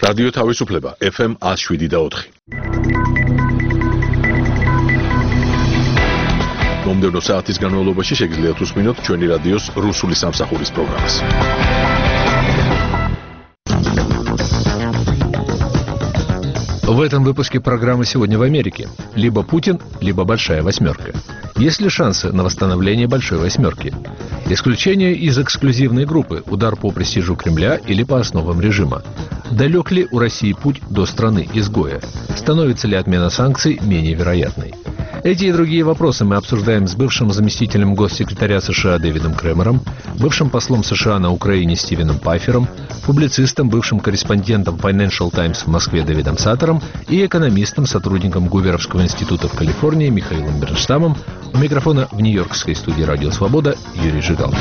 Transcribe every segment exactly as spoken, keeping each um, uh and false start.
რადიო თავისუფლება ეფ ემ one oh seven და four. მომდევნო საათის განმავლობაში შეგიძლიათ უსმინოთ ჩვენი რადიოს რუსული სამსახურის პროგრამას. В этом выпуске программы «Сегодня в Америке» либо Путин, либо Большая Восьмерка. Есть ли шансы на восстановление Большой Восьмерки? Исключение из эксклюзивной группы, удар по престижу Кремля или по основам режима. Далек ли у России путь до страны-изгоя? Становится ли отмена санкций менее вероятной? Эти и другие вопросы мы обсуждаем с бывшим заместителем госсекретаря США Дэвидом Кремером, бывшим послом США на Украине Стивеном Пайфером, публицистом, бывшим корреспондентом Financial Times в Москве Дэвидом Саттером и экономистом, сотрудником Гуверовского института в Калифорнии Михаилом Бернштамом. У микрофона в нью-йоркской студии «Радио Свобода» Юрий Жигалкин.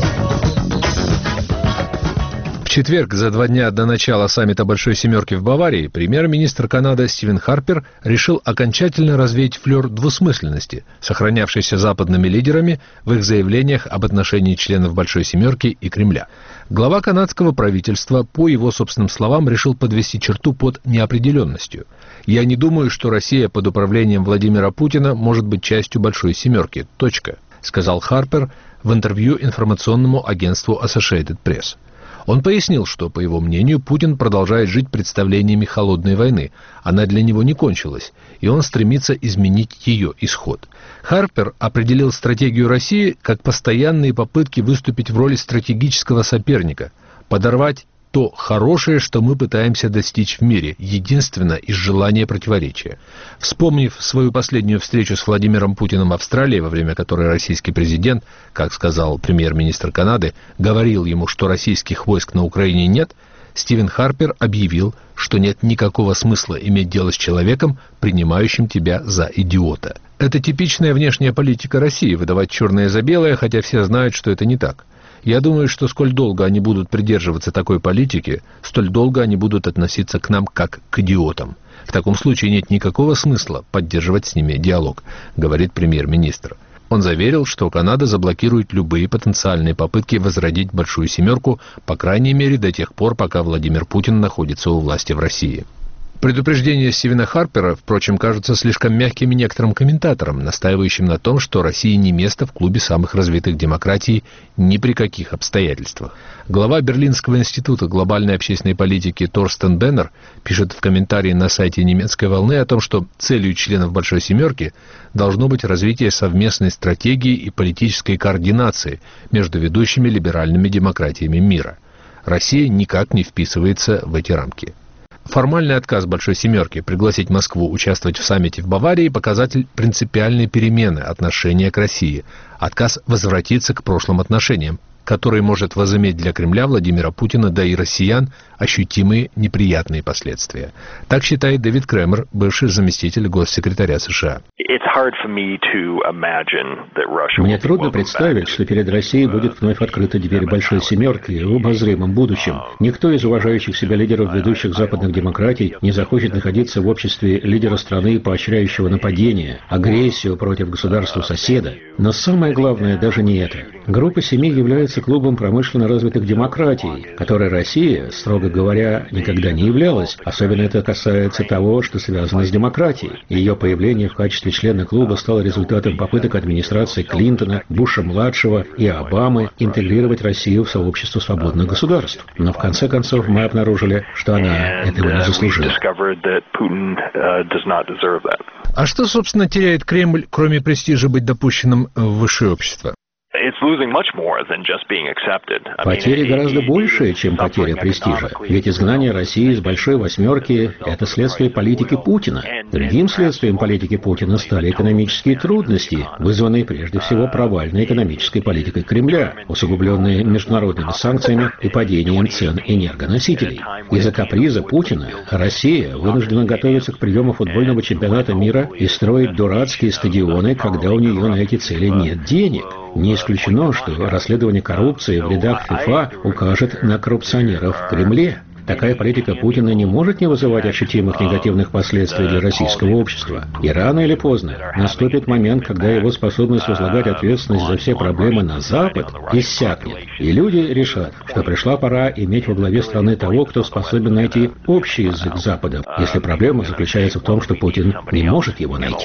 В четверг, за два дня до начала саммита Большой Семерки в Баварии, премьер-министр Канады Стивен Харпер решил окончательно развеять флер двусмысленности, сохранявшийся западными лидерами в их заявлениях об отношении членов Большой Семерки и Кремля. Глава канадского правительства, по его собственным словам, решил подвести черту под неопределенностью. «Я не думаю, что Россия под управлением Владимира Путина может быть частью Большой Семерки. Точка», сказал Харпер в интервью информационному агентству Associated Press. Он пояснил, что, по его мнению, Путин продолжает жить представлениями холодной войны. Она для него не кончилась, и он стремится изменить ее исход. Харпер определил стратегию России как постоянные попытки выступить в роли стратегического соперника, подорвать то хорошее, что мы пытаемся достичь в мире, единственно из желания противоречия. Вспомнив свою последнюю встречу с Владимиром Путиным в Австралии, во время которой российский президент, как сказал премьер-министр Канады, говорил ему, что российских войск на Украине нет, Стивен Харпер объявил, что нет никакого смысла иметь дело с человеком, принимающим тебя за идиота. Это типичная внешняя политика России – выдавать черное за белое, хотя все знают, что это не так. Я думаю, что сколь долго они будут придерживаться такой политики, столь долго они будут относиться к нам как к идиотам. В таком случае нет никакого смысла поддерживать с ними диалог, говорит премьер-министр. Он заверил, что Канада заблокирует любые потенциальные попытки возродить Большую Семерку, по крайней мере до тех пор, пока Владимир Путин находится у власти в России. Предупреждения Стивена Харпера, впрочем, кажутся слишком мягкими некоторым комментаторам, настаивающим на том, что России не место в клубе самых развитых демократий ни при каких обстоятельствах. Глава Берлинского института глобальной общественной политики Торстен Беннер пишет в комментарии на сайте немецкой волны о том, что целью членов Большой Семерки должно быть развитие совместной стратегии и политической координации между ведущими либеральными демократиями мира. Россия никак не вписывается в эти рамки. Формальный отказ Большой Семерки пригласить Москву участвовать в саммите в Баварии – показатель принципиальной перемены отношения к России. Отказ возвратиться к прошлым отношениям, который может возыметь для Кремля, Владимира Путина, да и россиян ощутимые неприятные последствия. Так считает Дэвид Кремер, бывший заместитель госсекретаря США. Мне трудно представить, что перед Россией будет вновь открыта дверь Большой Семерки в обозримом будущем. Никто из уважающих себя лидеров ведущих западных демократий не захочет находиться в обществе лидера страны, поощряющего нападение, агрессию против государства-соседа. Но самое главное даже не это. Группа семи является клубом промышленно развитых демократий, которой Россия, строго говоря, никогда не являлась. Особенно это касается того, что связано с демократией. Ее появление в качестве члена клуба стало результатом попыток администрации Клинтона, Буша-младшего и Обамы интегрировать Россию в сообщество свободных государств. Но в конце концов мы обнаружили, что она этого не заслужила. А что, собственно, теряет Кремль, кроме престижа быть допущенным в высшее общество? Потери гораздо большие, чем потеря престижа. Ведь изгнание России из Большой Восьмерки – это следствие политики Путина. Другим следствием политики Путина стали экономические трудности, вызванные прежде всего провальной экономической политикой Кремля, усугубленные международными санкциями и падением цен энергоносителей. Из-за каприза Путина Россия вынуждена готовиться к приему футбольного чемпионата мира и строить дурацкие стадионы, когда у нее на эти цели нет денег. Не исключено, что расследование коррупции в рядах ФИФА укажет на коррупционеров в Кремле. Такая политика Путина не может не вызывать ощутимых негативных последствий для российского общества. И рано или поздно наступит момент, когда его способность возлагать ответственность за все проблемы на Запад иссякнет. И люди решат, что пришла пора иметь во главе страны того, кто способен найти общий язык с Западом, если проблема заключается в том, что Путин не может его найти.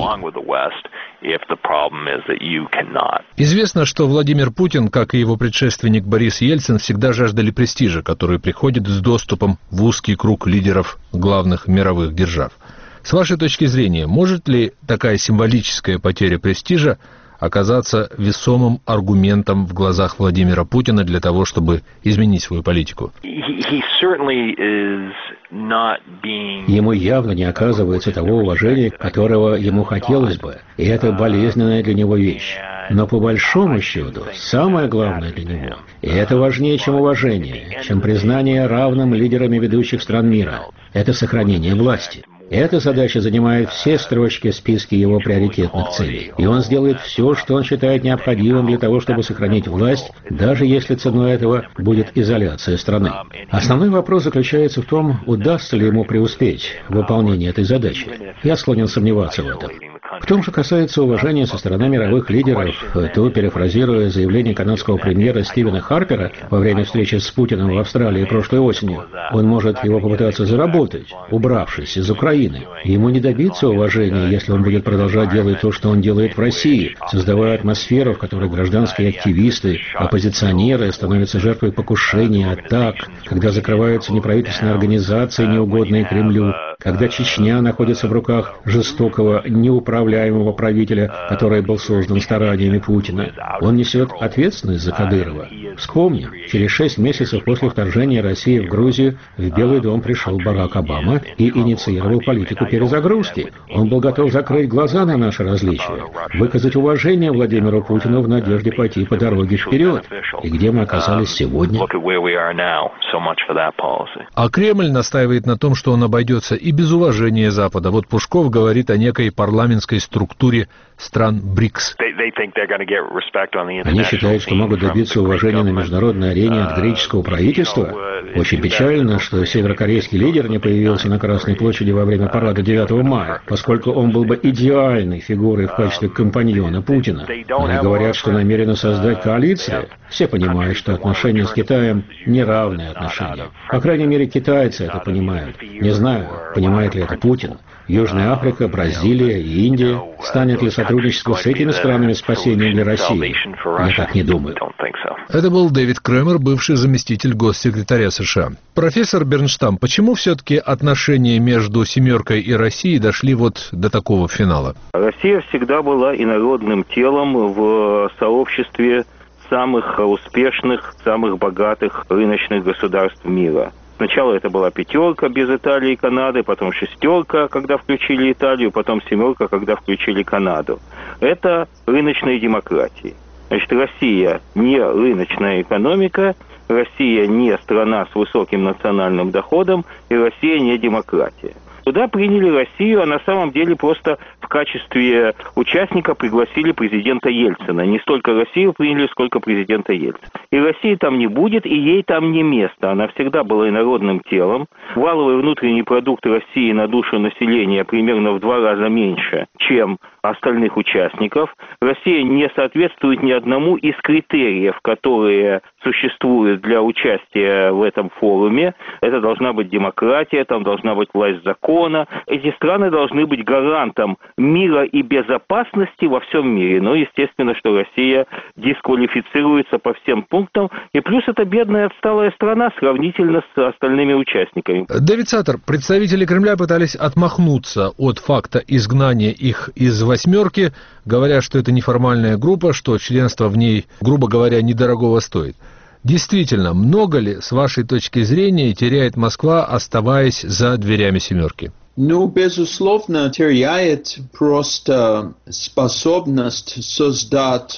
Известно, что Владимир Путин, как и его предшественник Борис Ельцин, всегда жаждали престижа, который приходит с доступом в узкий круг лидеров главных мировых держав. С вашей точки зрения, может ли такая символическая потеря престижа оказаться весомым аргументом в глазах Владимира Путина для того, чтобы изменить свою политику? Ему явно не оказывается того уважения, которого ему хотелось бы, и это болезненная для него вещь. Но по большому счету, самое главное для него, и это важнее, чем уважение, чем признание равным лидерами ведущих стран мира, это сохранение власти. Эта задача занимает все строчки в списке его приоритетных целей. И он сделает все, что он считает необходимым для того, чтобы сохранить власть, даже если ценой этого будет изоляция страны. Основной вопрос заключается в том, удастся ли ему преуспеть в выполнении этой задачи. Я склонен сомневаться в этом. В том, что касается уважения со стороны мировых лидеров, то, перефразируя заявление канадского премьера Стивена Харпера во время встречи с Путиным в Австралии прошлой осенью, он может его попытаться заработать, убравшись из Украины. Ему не добиться уважения, если он будет продолжать делать то, что он делает в России, создавая атмосферу, в которой гражданские активисты, оппозиционеры становятся жертвой покушений, атак, когда закрываются неправительственные организации, неугодные Кремлю, когда Чечня находится в руках жестокого, неуправляемого правителя, который был создан стараниями Путина. Он несет ответственность за Кадырова. Вспомним, через шесть месяцев после вторжения России в Грузию в Белый дом пришел Барак Обама и инициировал политику перезагрузки. Он был готов закрыть глаза на наши различия, выказать уважение Владимиру Путину в надежде пойти по дороге вперед. И где мы оказались сегодня? А Кремль настаивает на том, что он обойдется и без уважения Запада. Вот Пушков говорит о некой парламентской структуре стран БРИКС. Они считают, что могут добиться уважения на международной арене от греческого правительства. Очень печально, что северокорейский лидер не появился на Красной площади во время парада девятого мая, поскольку он был бы идеальной фигурой в качестве компаньона Путина. Они говорят, что намерены создать коалицию. Все понимают, что отношения с Китаем – неравные отношения. По крайней мере, китайцы это понимают. Не знаю, понимает ли это Путин. Южная Африка, Бразилия и Индия. Станет ли сотрудничество с этими странами спасением для России? Я так не думаю. Это был Дэвид Кремер, бывший заместитель госсекретаря США. Профессор Бернштам, почему все-таки отношения между «семеркой» и Россией дошли вот до такого финала? Россия всегда была инородным телом в сообществе самых успешных, самых богатых рыночных государств мира. Сначала это была пятерка без Италии и Канады, потом шестерка, когда включили Италию, потом семерка, когда включили Канаду. Это рыночные демократии. Значит, Россия не рыночная экономика, Россия не страна с высоким национальным доходом, и Россия не демократия. Туда приняли Россию, а на самом деле просто в качестве участника пригласили президента Ельцина. Не столько Россию приняли, сколько президента Ельцина. И России там не будет, и ей там не место. Она всегда была инородным телом. Валовый внутренний продукт России на душу населения примерно в два раза меньше, чем остальных участников. Россия не соответствует ни одному из критериев, которые существуют для участия в этом форуме. Это должна быть демократия, там должна быть власть закона. Эти страны должны быть гарантом мира и безопасности во всем мире. Но, естественно, что Россия дисквалифицируется по всем пунктам. И плюс это бедная отсталая страна сравнительно с остальными участниками. Дэвид Саттер, представители Кремля пытались отмахнуться от факта изгнания их из восьмерки, говоря, что это неформальная группа, что членство в ней, грубо говоря, недорогого стоит. Действительно, много ли, с вашей точки зрения, теряет Москва, оставаясь за дверями семерки? Ну, безусловно, теряет просто способность создать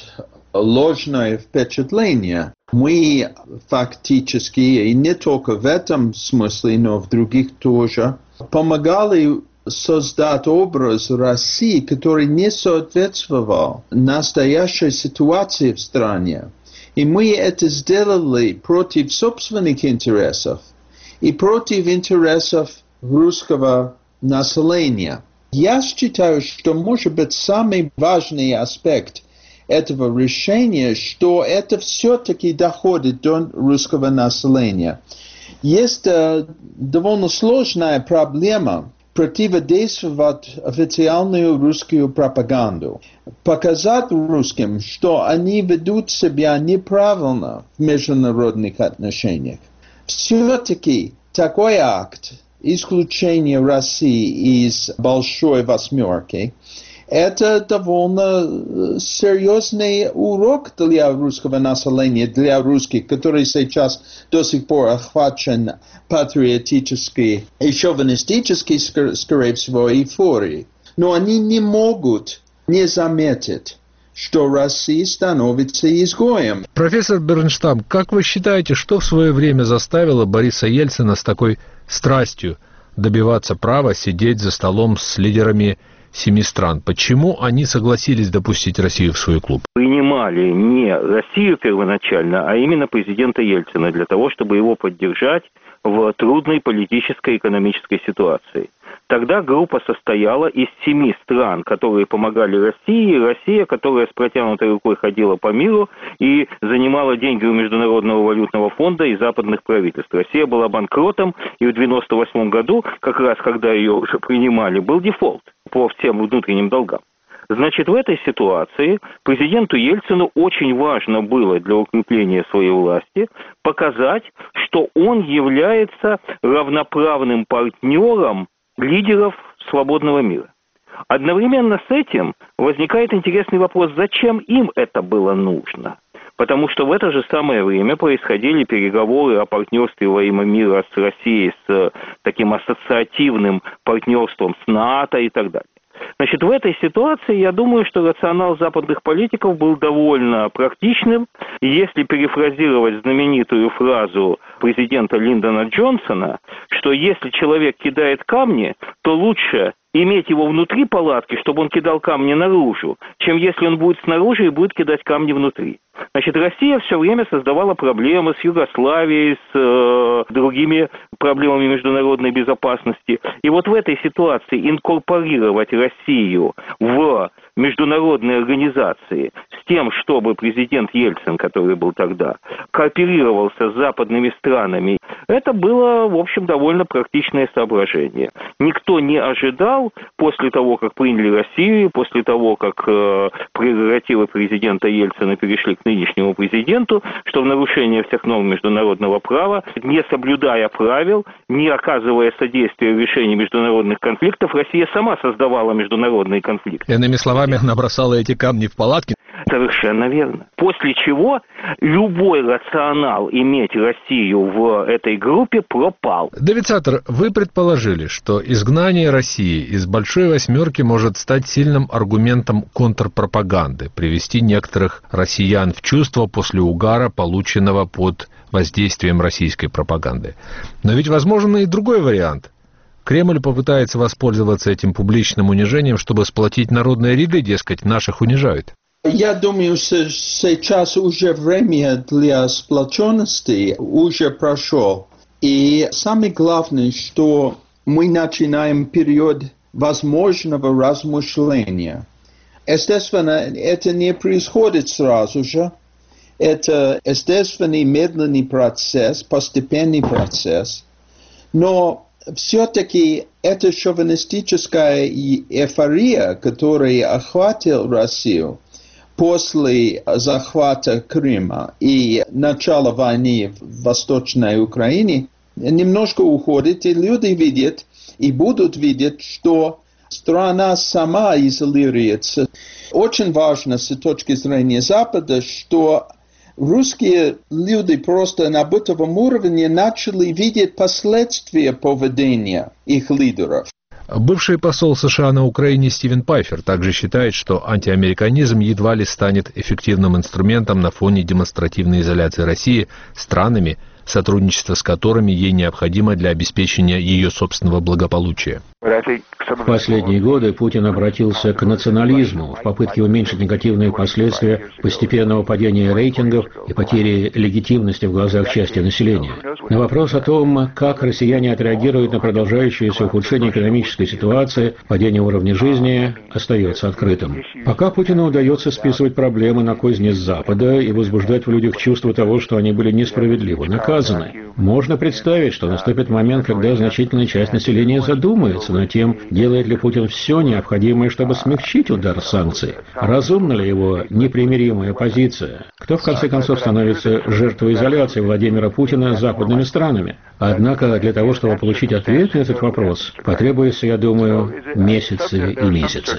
ложное впечатление. Мы фактически, и не только в этом смысле, но в других тоже, помогали создать образ России, который не соответствовал настоящей ситуации в стране. И мы это сделали против собственных интересов. и против интересов русского населения. Я считаю, что, может быть, самый важный аспект этого решения, что это все-таки доходит до русского населения. Есть э, довольно сложная проблема противодействовать официальную русскую пропаганду, показать русским, что они ведут себя неправильно в международных отношениях. Все-таки такой акт, исключение России из Большой Восьмерки, это довольно серьезный урок для русского населения, для русских, который сейчас до сих пор охвачен патриотической и шовинистической, скорее всего, эйфорией. Но они не могут не заметить, что Россия становится изгоем. Профессор Бернштам, как вы считаете, что в свое время заставило Бориса Ельцина с такой страстью добиваться права сидеть за столом с лидерами семи стран? Почему они согласились допустить Россию в свой клуб? Принимали не Россию первоначально, а именно президента Ельцина для того, чтобы его поддержать в трудной политической и экономической ситуации. Тогда группа состояла из семи стран, которые помогали России, и Россия, которая с протянутой рукой ходила по миру и занимала деньги у Международного валютного фонда и западных правительств. Россия была банкротом, и в девяносто восьмом году, как раз когда ее уже принимали, был дефолт по всем внутренним долгам. Значит, в этой ситуации президенту Ельцину очень важно было для укрепления своей власти показать, что он является равноправным партнером лидеров свободного мира. Одновременно с этим возникает интересный вопрос, зачем им это было нужно? Потому что в это же самое время происходили переговоры о партнерстве во имя мира с Россией, с таким ассоциативным партнерством с НАТО и так далее. Значит, в этой ситуации, я думаю, что рационал западных политиков был довольно практичным. И если перефразировать знаменитую фразу президента Линдона Джонсона, что если человек кидает камни, то лучше иметь его внутри палатки, чтобы он кидал камни наружу, чем если он будет снаружи и будет кидать камни внутри. Значит, Россия все время создавала проблемы с Югославией, с э, другими проблемами международной безопасности. И вот в этой ситуации инкорпорировать Россию в международные организации с тем, чтобы президент Ельцин, который был тогда, кооперировался с западными странами, это было, в общем, довольно практичное соображение. Никто не ожидал, после того, как приняли Россию, после того, как э, прерогативы президента Ельцина перешли к нынешнему президенту, что в нарушение всех норм международного права, не соблюдая правил, не оказывая содействия в решении международных конфликтов, Россия сама создавала международные конфликты. Иными словами, она бросала эти камни в палатки. Совершенно верно. После чего любой рационал иметь Россию в этой группе пропал. Давид Саттер, вы предположили, что изгнание России из Большой Восьмерки может стать сильным аргументом контрпропаганды, привести некоторых россиян в чувство после угара, полученного под воздействием российской пропаганды. Но ведь возможен и другой вариант. Кремль попытается воспользоваться этим публичным унижением, чтобы сплотить народные ряды, дескать, наших унижают. Я думаю, сейчас уже время для сплоченности уже прошло. И самое главное, что мы начинаем период возможного размышления. Естественно, это не происходит сразу же. Это естественный медленный процесс, постепенный процесс. Но все-таки эта шовинистическая эйфория, которая охватила Россию после захвата Крыма и начала войны в Восточной Украине, немножко уходит, и люди видят и будут видеть, что страна сама изолируется. Очень важно с точки зрения Запада, что русские люди просто на бытовом уровне начали видеть последствия поведения их лидеров. Бывший посол США на Украине Стивен Пайфер также считает, что антиамериканизм едва ли станет эффективным инструментом на фоне демонстративной изоляции России странами, сотрудничество с которыми ей необходимо для обеспечения ее собственного благополучия. В последние годы Путин обратился к национализму в попытке уменьшить негативные последствия постепенного падения рейтингов и потери легитимности в глазах части населения. На вопрос о том, как россияне отреагируют на продолжающееся ухудшение экономической ситуации, падение уровня жизни, остается открытым. Пока Путину удается списывать проблемы на козни с Запада и возбуждать в людях чувство того, что они были несправедливо наказаны, можно представить, что наступит момент, когда значительная часть населения задумается над тем, делает ли Путин все необходимое, чтобы смягчить удар санкций. Разумна ли его непримиримая позиция? Кто в конце концов становится жертвой изоляции Владимира Путина с западными странами? Однако для того, чтобы получить ответ на этот вопрос, потребуется, я думаю, месяцы и месяцы.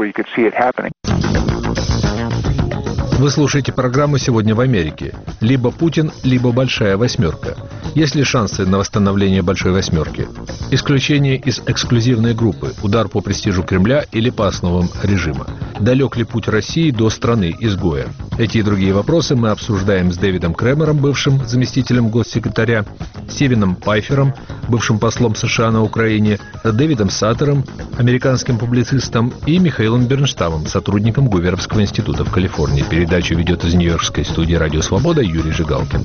Вы слушаете программу «Сегодня в Америке». Либо Путин, либо Большая Восьмерка. Есть ли шансы на восстановление Большой Восьмерки? Исключение из эксклюзивной группы, удар по престижу Кремля или по основам режима? Далек ли путь России до страны-изгоя? Эти и другие вопросы мы обсуждаем с Дэвидом Кремером, бывшим заместителем госсекретаря, Стивеном Пайфером, бывшим послом США на Украине, Дэвидом Саттером, американским публицистом, и Михаилом Бернштамом, сотрудником Гуверовского института в Калифорнии. Передачу ведет из Нью-Йоркской студии «Радио Свобода» Юрий Жигалкин.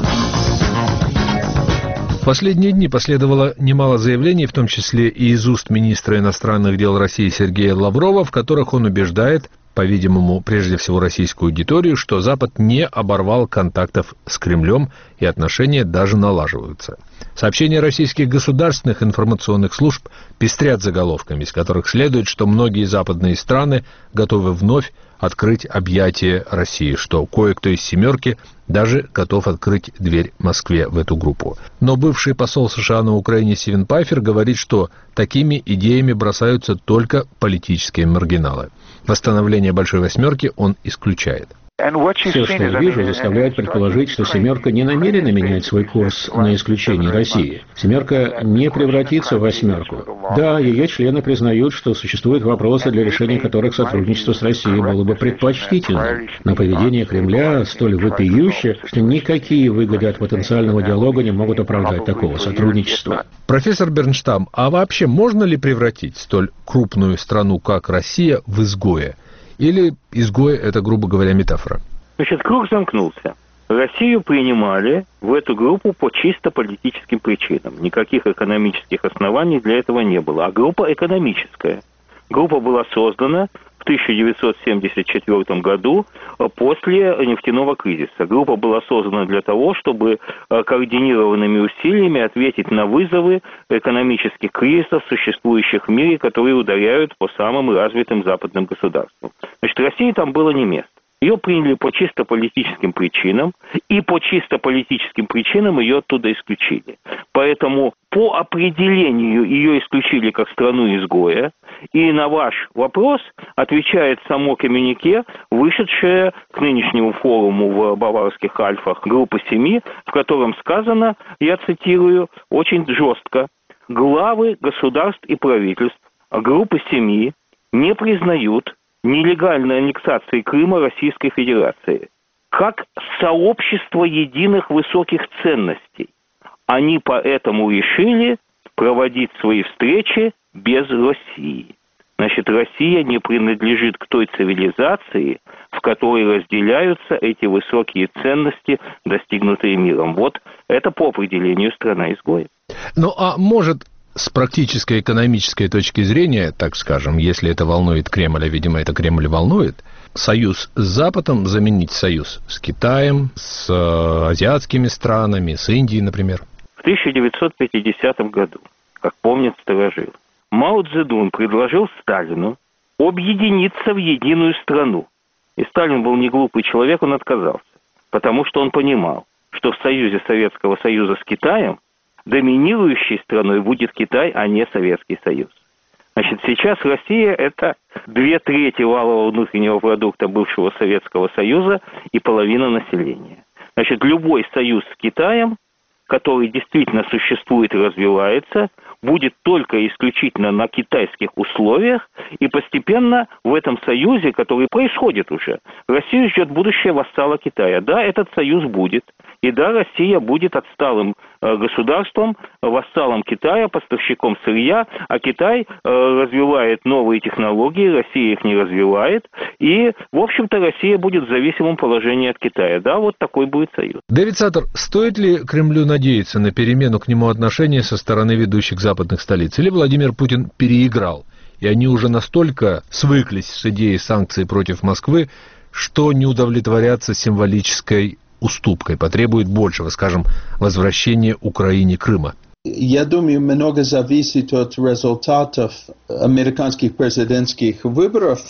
В последние дни последовало немало заявлений, в том числе и из уст министра иностранных дел России Сергея Лаврова, в которых он убеждает, по-видимому, прежде всего российскую аудиторию, что Запад не оборвал контактов с Кремлем и отношения даже налаживаются. Сообщения российских государственных информационных служб пестрят заголовками, из которых следует, что многие западные страны готовы вновь открыть объятия России, что кое-кто из «семерки» даже готов открыть дверь Москве в эту группу. Но бывший посол США на Украине Стивен Пайфер говорит, что такими идеями бросаются только политические маргиналы. Восстановление Большой Восьмерки он исключает. Все, что я вижу, заставляет предположить, что «семерка» не намерена менять свой курс на исключение России. «Семерка» не превратится в «восьмерку». Да, ее члены признают, что существуют вопросы, для решения которых сотрудничество с Россией было бы предпочтительным. Но поведение Кремля столь вопиюще, что никакие выгоды от потенциального диалога не могут оправдать такого сотрудничества. Профессор Бернштам, а вообще можно ли превратить столь крупную страну, как Россия, в изгоя? Или изгой – это, грубо говоря, метафора? Значит, круг замкнулся. Россию принимали в эту группу по чисто политическим причинам. Никаких экономических оснований для этого не было. А группа экономическая. Группа была создана в тысяча девятьсот семьдесят четвёртом году после нефтяного кризиса. Группа была создана для того, чтобы координированными усилиями ответить на вызовы экономических кризисов, существующих в мире, которые ударяют по самым развитым западным государствам. Значит, России там было не место. Ее приняли по чисто политическим причинам, и по чисто политическим причинам ее оттуда исключили. Поэтому по определению ее исключили как страну-изгоя, и на ваш вопрос отвечает само коммюнике, вышедшее к нынешнему форуму в Баварских Альпах группы семи, в котором сказано, я цитирую, очень жестко: главы государств и правительств группы семи не признают нелегальной аннексации Крыма Российской Федерации как сообщество единых высоких ценностей. Они поэтому решили проводить свои встречи без России. Значит, Россия не принадлежит к той цивилизации, в которой разделяются эти высокие ценности, достигнутые миром. Вот это по определению страна-изгоя. Ну, а может, с практической экономической точки зрения, так скажем, если это волнует Кремль, а, видимо, это Кремль волнует, союз с Западом заменить союз с Китаем, с э, азиатскими странами, с Индией, например? В тысяча девятьсот пятидесятом году, как помнят старожилы, Мао Цзэдун предложил Сталину объединиться в единую страну. И Сталин был не глупый человек, он отказался, потому что он понимал, что в союзе Советского Союза с Китаем доминирующей страной будет Китай, а не Советский Союз. Значит, сейчас Россия – это две трети валового внутреннего продукта бывшего Советского Союза и половина населения. Значит, любой союз с Китаем, который действительно существует и развивается, будет только исключительно на китайских условиях, и постепенно в этом союзе, который происходит уже, Россию ждет будущее вассала Китая. Да, этот союз будет, и да, Россия будет отсталым э, государством, вассалом Китая, поставщиком сырья, а Китай э, развивает новые технологии, Россия их не развивает, и, в общем-то, Россия будет в зависимом положении от Китая. Да, вот такой будет союз. Дэвид Саттер, стоит ли Кремлю надеяться на перемену к нему отношения со стороны ведущих западных столиц? Или Владимир Путин переиграл, и они уже настолько свыклись с идеей санкций против Москвы, что не удовлетворятся символической уступкой, потребует большего, скажем, возвращения Украине Крыма? Я думаю, много зависит от результатов американских президентских выборов,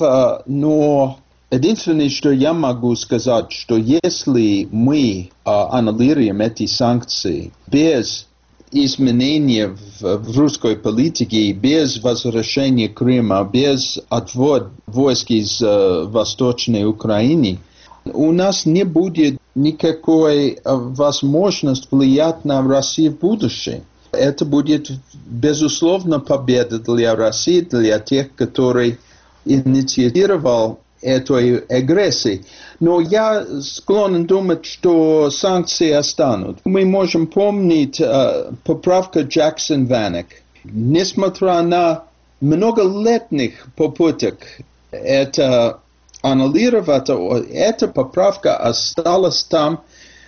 но единственное, что я могу сказать, что если мы анализируем эти санкции без изменения в, в русской политике, без возвращения Крыма, без отвода войск из uh, Восточной Украины, у нас не будет никакой uh, возможности влиять на Россию в будущем. Это будет, безусловно, победа для России, для тех, которые инициировал эту агрессию. Но я склонен думать, что санкции останут. Мы можем помнить uh, поправку Джексон-Ванек. Несмотря на многолетних попыток это анализировать, эта поправка осталась там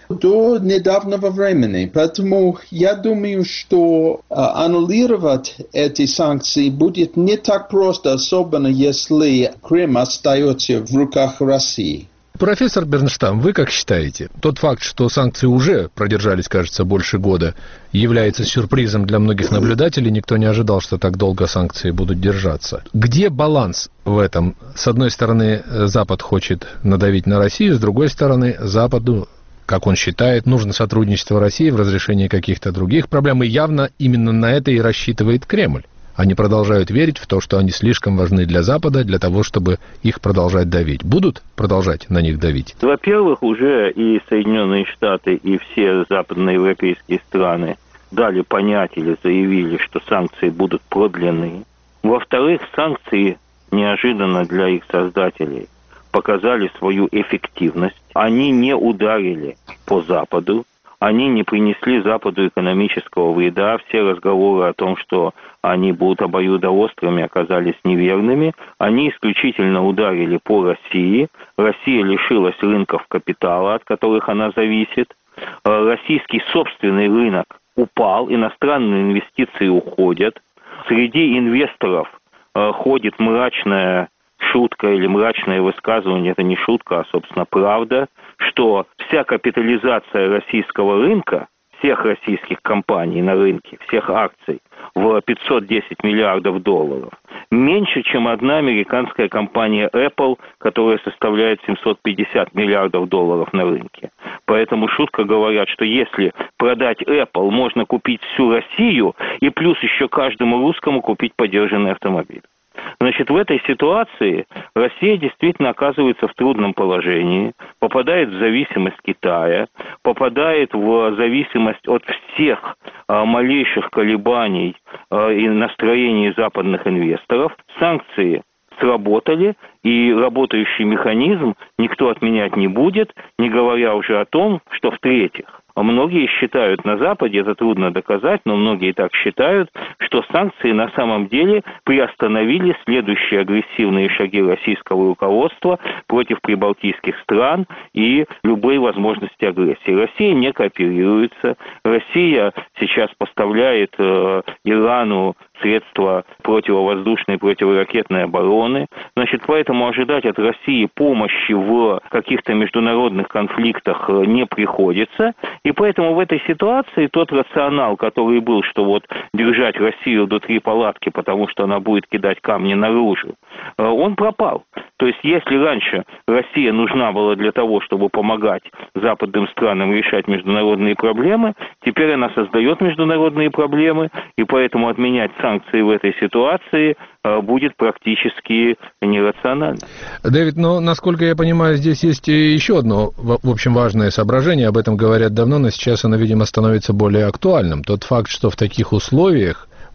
до недавнего времени. Поэтому я думаю, что uh, анализировать эти санкции будет не так просто, особенно если Крым остается в руках России. Профессор Бернштам, вы как считаете, тот факт, что санкции уже продержались, кажется, больше года, является сюрпризом для многих наблюдателей, никто не ожидал, что так долго санкции будут держаться. Где баланс в этом? С одной стороны, Запад хочет надавить на Россию, с другой стороны, Западу, как он считает, нужно сотрудничество России в разрешении каких-то других проблем, и явно именно на это и рассчитывает Кремль. Они продолжают верить в то, что они слишком важны для Запада, для того, чтобы их продолжать давить. Будут продолжать на них давить? Во-первых, уже и Соединенные Штаты, и все западноевропейские страны дали понять или заявили, что санкции будут продлены. Во-вторых, санкции неожиданно для их создателей показали свою эффективность. Они не ударили по Западу, они не принесли Западу экономического вреда. Все разговоры о том, что они будут обоюдоострыми, оказались неверными. Они исключительно ударили по России. Россия лишилась рынков капитала, от которых она зависит. Российский собственный рынок упал, иностранные инвестиции уходят. Среди инвесторов ходит мрачная шутка или мрачное высказывание, это не шутка, а, собственно, правда, что вся капитализация российского рынка, всех российских компаний на рынке, всех акций в пятьсот десять миллиардов долларов, меньше, чем одна американская компания Apple, которая составляет семьсот пятьдесят миллиардов долларов на рынке. Поэтому шутка говорят, что если продать Apple, можно купить всю Россию и плюс еще каждому русскому купить подержанный автомобиль. Значит, в этой ситуации Россия действительно оказывается в трудном положении, попадает в зависимость Китая, попадает в зависимость от всех а, малейших колебаний а, и настроений западных инвесторов. Санкции сработали, и работающий механизм никто отменять не будет, не говоря уже о том, что в-третьих, многие считают на Западе, это трудно доказать, но многие так считают, что санкции на самом деле приостановили следующие агрессивные шаги российского руководства против прибалтийских стран и любые возможности агрессии. Россия не кооперируется, Россия сейчас поставляет э, Ирану средства противовоздушной и противоракетной обороны. Значит, поэтому ожидать от России помощи в каких-то международных конфликтах не приходится. И поэтому в этой ситуации тот рационал, который был, что вот держать Россию до три палатки, потому что она будет кидать камни наружу, он пропал. То есть, если раньше Россия нужна была для того, чтобы помогать западным странам решать международные проблемы, теперь она создает международные проблемы, и поэтому отменять санкции в этой ситуации будет практически нерационально. Дэвид, но, насколько я понимаю, здесь есть еще одно, в общем, важное соображение, об этом говорят давно, но сейчас оно, видимо, становится более актуальным. Тот факт, что в таких условиях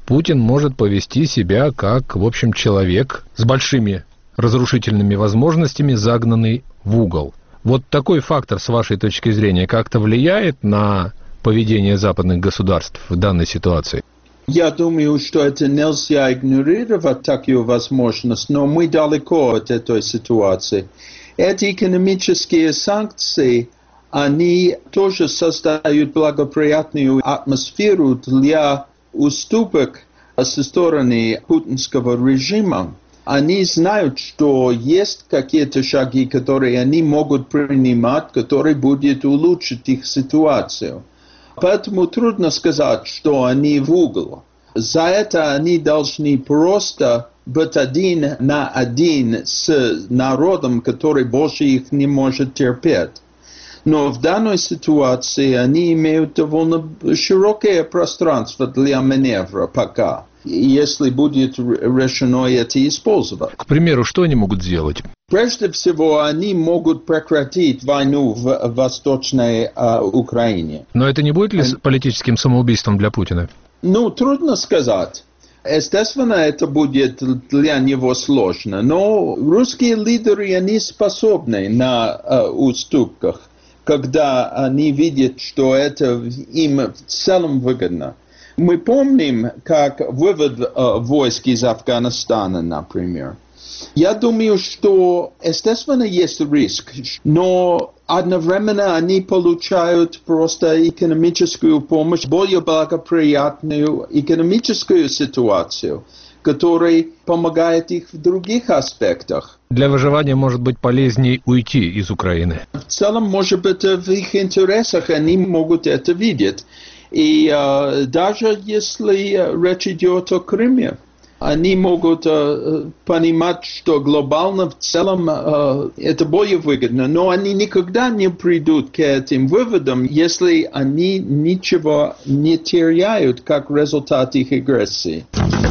Путин может повести себя как, в общем, человек с большими разрушительными возможностями, загнанный в угол. Вот такой фактор, с вашей точки зрения, как-то влияет на поведение западных государств в данной ситуации? Я думаю, что это нельзя игнорировать, такую возможность, но мы далеко от этой ситуации. Эти экономические санкции, они тоже создают благоприятную атмосферу для уступок со стороны путинского режима. Они знают, что есть какие-то шаги, которые они могут принимать, которые будут улучшить их ситуацию. Поэтому трудно сказать, что они в угол. За это они должны просто быть один на один с народом, который больше их не может терпеть. Но в данной ситуации они имеют довольно широкое пространство для маневра пока, если будет решено это использовать. К примеру, что они могут сделать? Прежде всего, они могут прекратить войну в Восточной э, Украине. Но это не будет ли политическим самоубийством для Путина? Ну, трудно сказать. Естественно, это будет для него сложно, но русские лидеры, они способны на э, уступках, когда они видят, что это им в целом выгодно. Мы помним, как вывод э, войск из Афганистана, например. Я думаю, что, естественно, есть риск, но одновременно они получают просто экономическую помощь, более благоприятную экономическую ситуацию, которая помогает их в других аспектах. Для выживания может быть полезнее уйти из Украины. В целом, может быть, в их интересах они могут это видеть. И э, даже если речь идет о Крыме, они могут э, понимать, что глобально в целом э, это более выгодно, но они никогда не придут к этим выводам, если они ничего не теряют как результат их агрессии.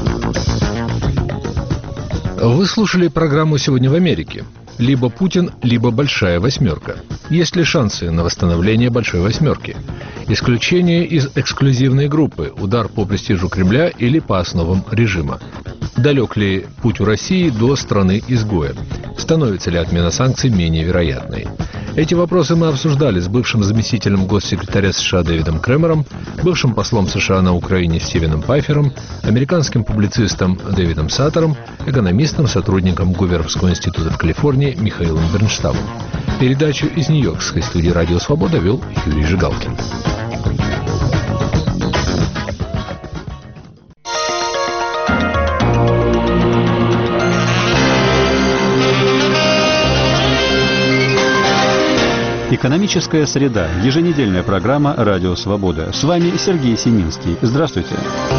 Вы слушали программу «Сегодня в Америке». Либо Путин, либо Большая Восьмерка. Есть ли шансы на восстановление Большой Восьмерки? Исключение из эксклюзивной группы, удар по престижу Кремля или по основам режима? Далек ли путь у России до страны-изгоя? Становится ли отмена санкций менее вероятной? Эти вопросы мы обсуждали с бывшим заместителем госсекретаря США Дэвидом Кремером, бывшим послом США на Украине Стивеном Пайфером, американским публицистом Дэвидом Саттером, экономистом, сотрудником Гуверовского института в Калифорнии Михаилом Бернштабом. Передачу из Нью-Йоркской студии «Радио Свобода» вел Юрий Жигалкин. Экономическая среда. Еженедельная программа «Радио Свобода». С вами Сергей Семинский. Здравствуйте.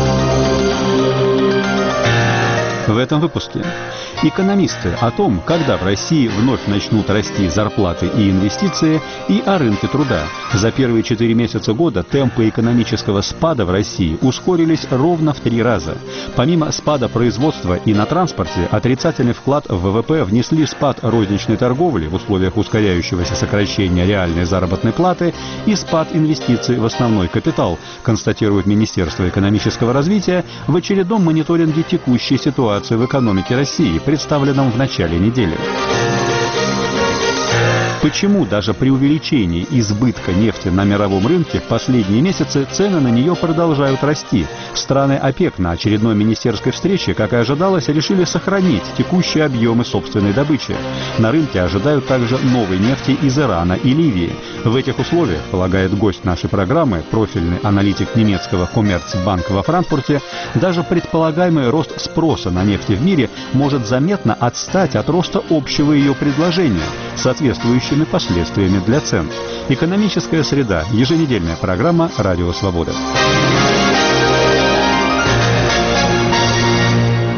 В этом выпуске экономисты о том, когда в России вновь начнут расти зарплаты и инвестиции, и о рынке труда. За первые четыре месяца года темпы экономического спада в России ускорились ровно в три раза. Помимо спада производства и на транспорте, отрицательный вклад в ВВП внесли спад розничной торговли в условиях ускоряющегося сокращения реальной заработной платы и спад инвестиций в основной капитал, констатирует Министерство экономического развития в очередном мониторинге текущей ситуации в экономике России, представленном в начале недели. Почему даже при увеличении избытка нефти на мировом рынке в последние месяцы цены на нее продолжают расти? Страны ОПЕК на очередной министерской встрече, как и ожидалось, решили сохранить текущие объемы собственной добычи. На рынке ожидают также новой нефти из Ирана и Ливии. В этих условиях, полагает гость нашей программы, профильный аналитик немецкого Коммерцбанка во Франкфурте, даже предполагаемый рост спроса на нефть в мире может заметно отстать от роста общего ее предложения, соответствующими последствиями для цен. Экономическая среда. Еженедельная программа «Радио Свобода».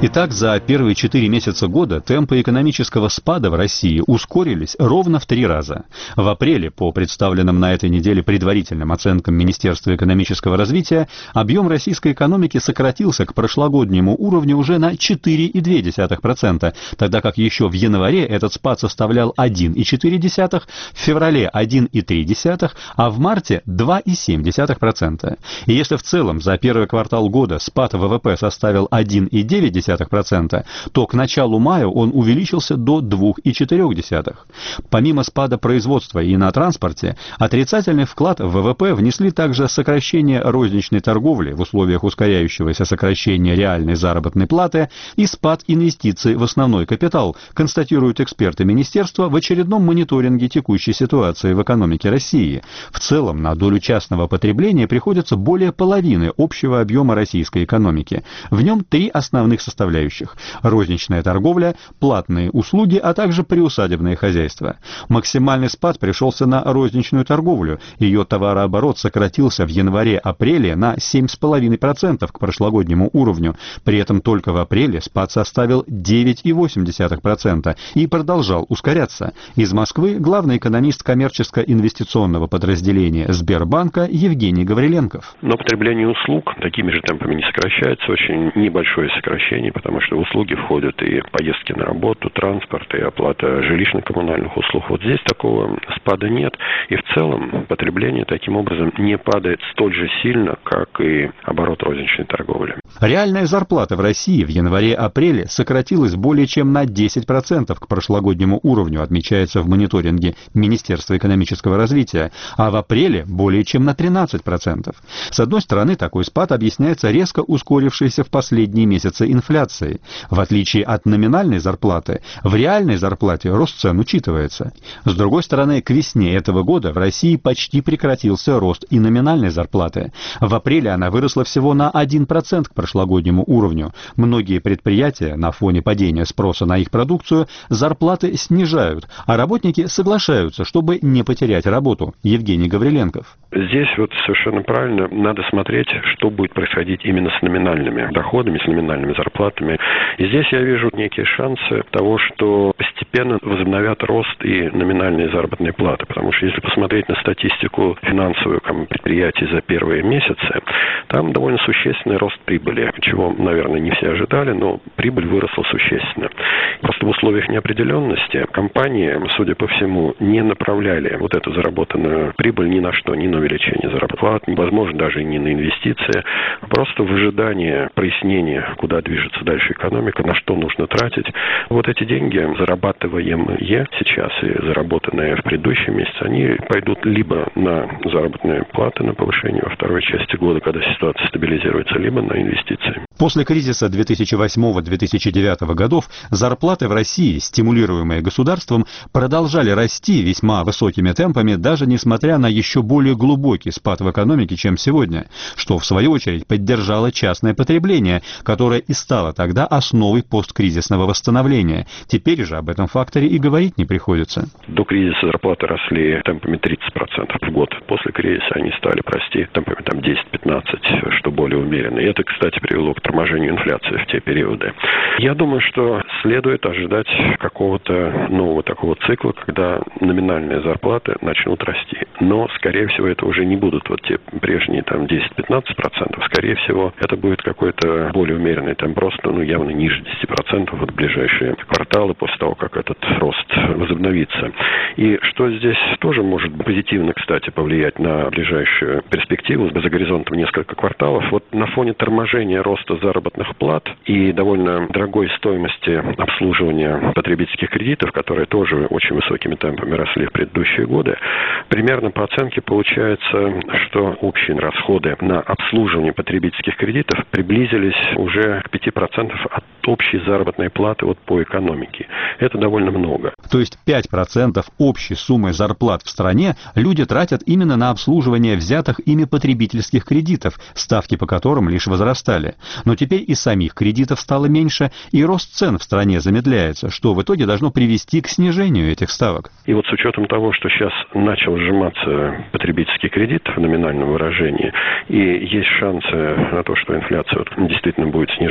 Итак, за первые четыре месяца года темпы экономического спада в России ускорились ровно в три раза. В апреле, по представленным на этой неделе предварительным оценкам Министерства экономического развития, объем российской экономики сократился к прошлогоднему уровню уже на четыре целых две десятых процента, тогда как еще в январе этот спад составлял один целых четыре десятых процента, в феврале один целых три десятых процента, а в марте два целых семь десятых процента. И если в целом за первый квартал года спад ВВП составил один целых девять десятых процента, то к началу мая он увеличился до два целых четыре десятых процента. Помимо спада производства и на транспорте, отрицательный вклад в ВВП внесли также сокращение розничной торговли в условиях ускоряющегося сокращения реальной заработной платы и спад инвестиций в основной капитал, констатируют эксперты министерства в очередном мониторинге текущей ситуации в экономике России. В целом на долю частного потребления приходится более половины общего объема российской экономики. В нем три основных составляющих: розничная торговля, платные услуги, а также приусадебное хозяйство. Максимальный спад пришелся на розничную торговлю. Ее товарооборот сократился в январе-апреле на семь целых пять десятых процента к прошлогоднему уровню. При этом только в апреле спад составил девять целых восемь десятых процента и продолжал ускоряться. Из Москвы главный экономист коммерческо-инвестиционного подразделения Сбербанка Евгений Гавриленков. Но потребление услуг такими же темпами не сокращается, очень небольшое сокращение, потому что в услуги входят и поездки на работу, транспорт, и оплата жилищно-коммунальных услуг. Вот здесь такого спада нет, и в целом потребление таким образом не падает столь же сильно, как и оборот розничной торговли. Реальная зарплата в России в январе-апреле сократилась более чем на десять процентов к прошлогоднему уровню, отмечается в мониторинге Министерства экономического развития, а в апреле более чем на тринадцать процентов. С одной стороны, такой спад объясняется резко ускорившейся в последние месяцы инфляцией. В отличие от номинальной зарплаты, в реальной зарплате рост цен учитывается. С другой стороны, к весне этого года в России почти прекратился рост и номинальной зарплаты. В апреле она выросла всего на один процент к прошлогоднему уровню. Многие предприятия на фоне падения спроса на их продукцию зарплаты снижают, а работники соглашаются, чтобы не потерять работу. Евгений Гавриленков. Здесь вот совершенно правильно, надо смотреть, что будет происходить именно с номинальными доходами, с номинальными зарплатами. И здесь я вижу некие шансы того, что постепенно возобновят рост и номинальные заработные платы. Потому что если посмотреть на статистику финансовую предприятий за первые месяцы, там довольно существенный рост прибыли, чего, наверное, не все ожидали, но прибыль выросла существенно. Просто в условиях неопределенности компании, судя по всему, не направляли вот эту заработанную прибыль ни на что, ни на увеличение зарплат, возможно, даже и не на инвестиции, просто в ожидании прояснения, куда движется дальше экономика, на что нужно тратить. Вот эти деньги, зарабатываемые сейчас и заработанные в предыдущем месяце, они пойдут либо на заработные платы, на повышение во второй части года, когда ситуация стабилизируется, либо на инвестиции. После кризиса две тысячи восьмого — две тысячи девятого годов зарплаты в России, стимулируемые государством, продолжали расти весьма высокими темпами, даже несмотря на еще более глубокий спад в экономике, чем сегодня, что в свою очередь поддержало частное потребление, которое и стало тогда основой посткризисного восстановления. Теперь же об этом факторе и говорить не приходится. До кризиса зарплаты росли темпами тридцать процентов в год. После кризиса они стали расти темпами там десять-пятнадцать, что более умеренно. И это, кстати, привело к торможению инфляции в те периоды. Я думаю, что следует ожидать какого-то нового такого цикла, когда номинальные зарплаты начнут расти. Но, скорее всего, это уже не будут вот те прежние там десять-пятнадцать процентов. Скорее всего, это будет какой-то более умеренный темп роста, ну, явно ниже десяти процентов вот в ближайшие кварталы после того, как этот рост возобновится. И что здесь тоже может позитивно, кстати, повлиять на ближайшую перспективу за горизонтом несколько кварталов. Вот на фоне торможения роста заработных плат и довольно дорогой стоимости обслуживания потребительских кредитов, которые тоже очень высокими темпами росли в предыдущие годы, примерно по оценке получается, что общие расходы на обслуживание потребительских кредитов приблизились уже к пяти процентам от общей заработной платы вот по экономике. Это довольно много. То есть пять процентов общей суммы зарплат в стране люди тратят именно на обслуживание взятых ими потребительских кредитов, ставки по которым лишь возрастали. Но теперь и самих кредитов стало меньше, и рост цен в стране замедляется, что в итоге должно привести к снижению этих ставок. И вот с учетом того, что сейчас начал сжиматься потребительский кредит в номинальном выражении, и есть шансы на то, что инфляция вот действительно будет снижаться,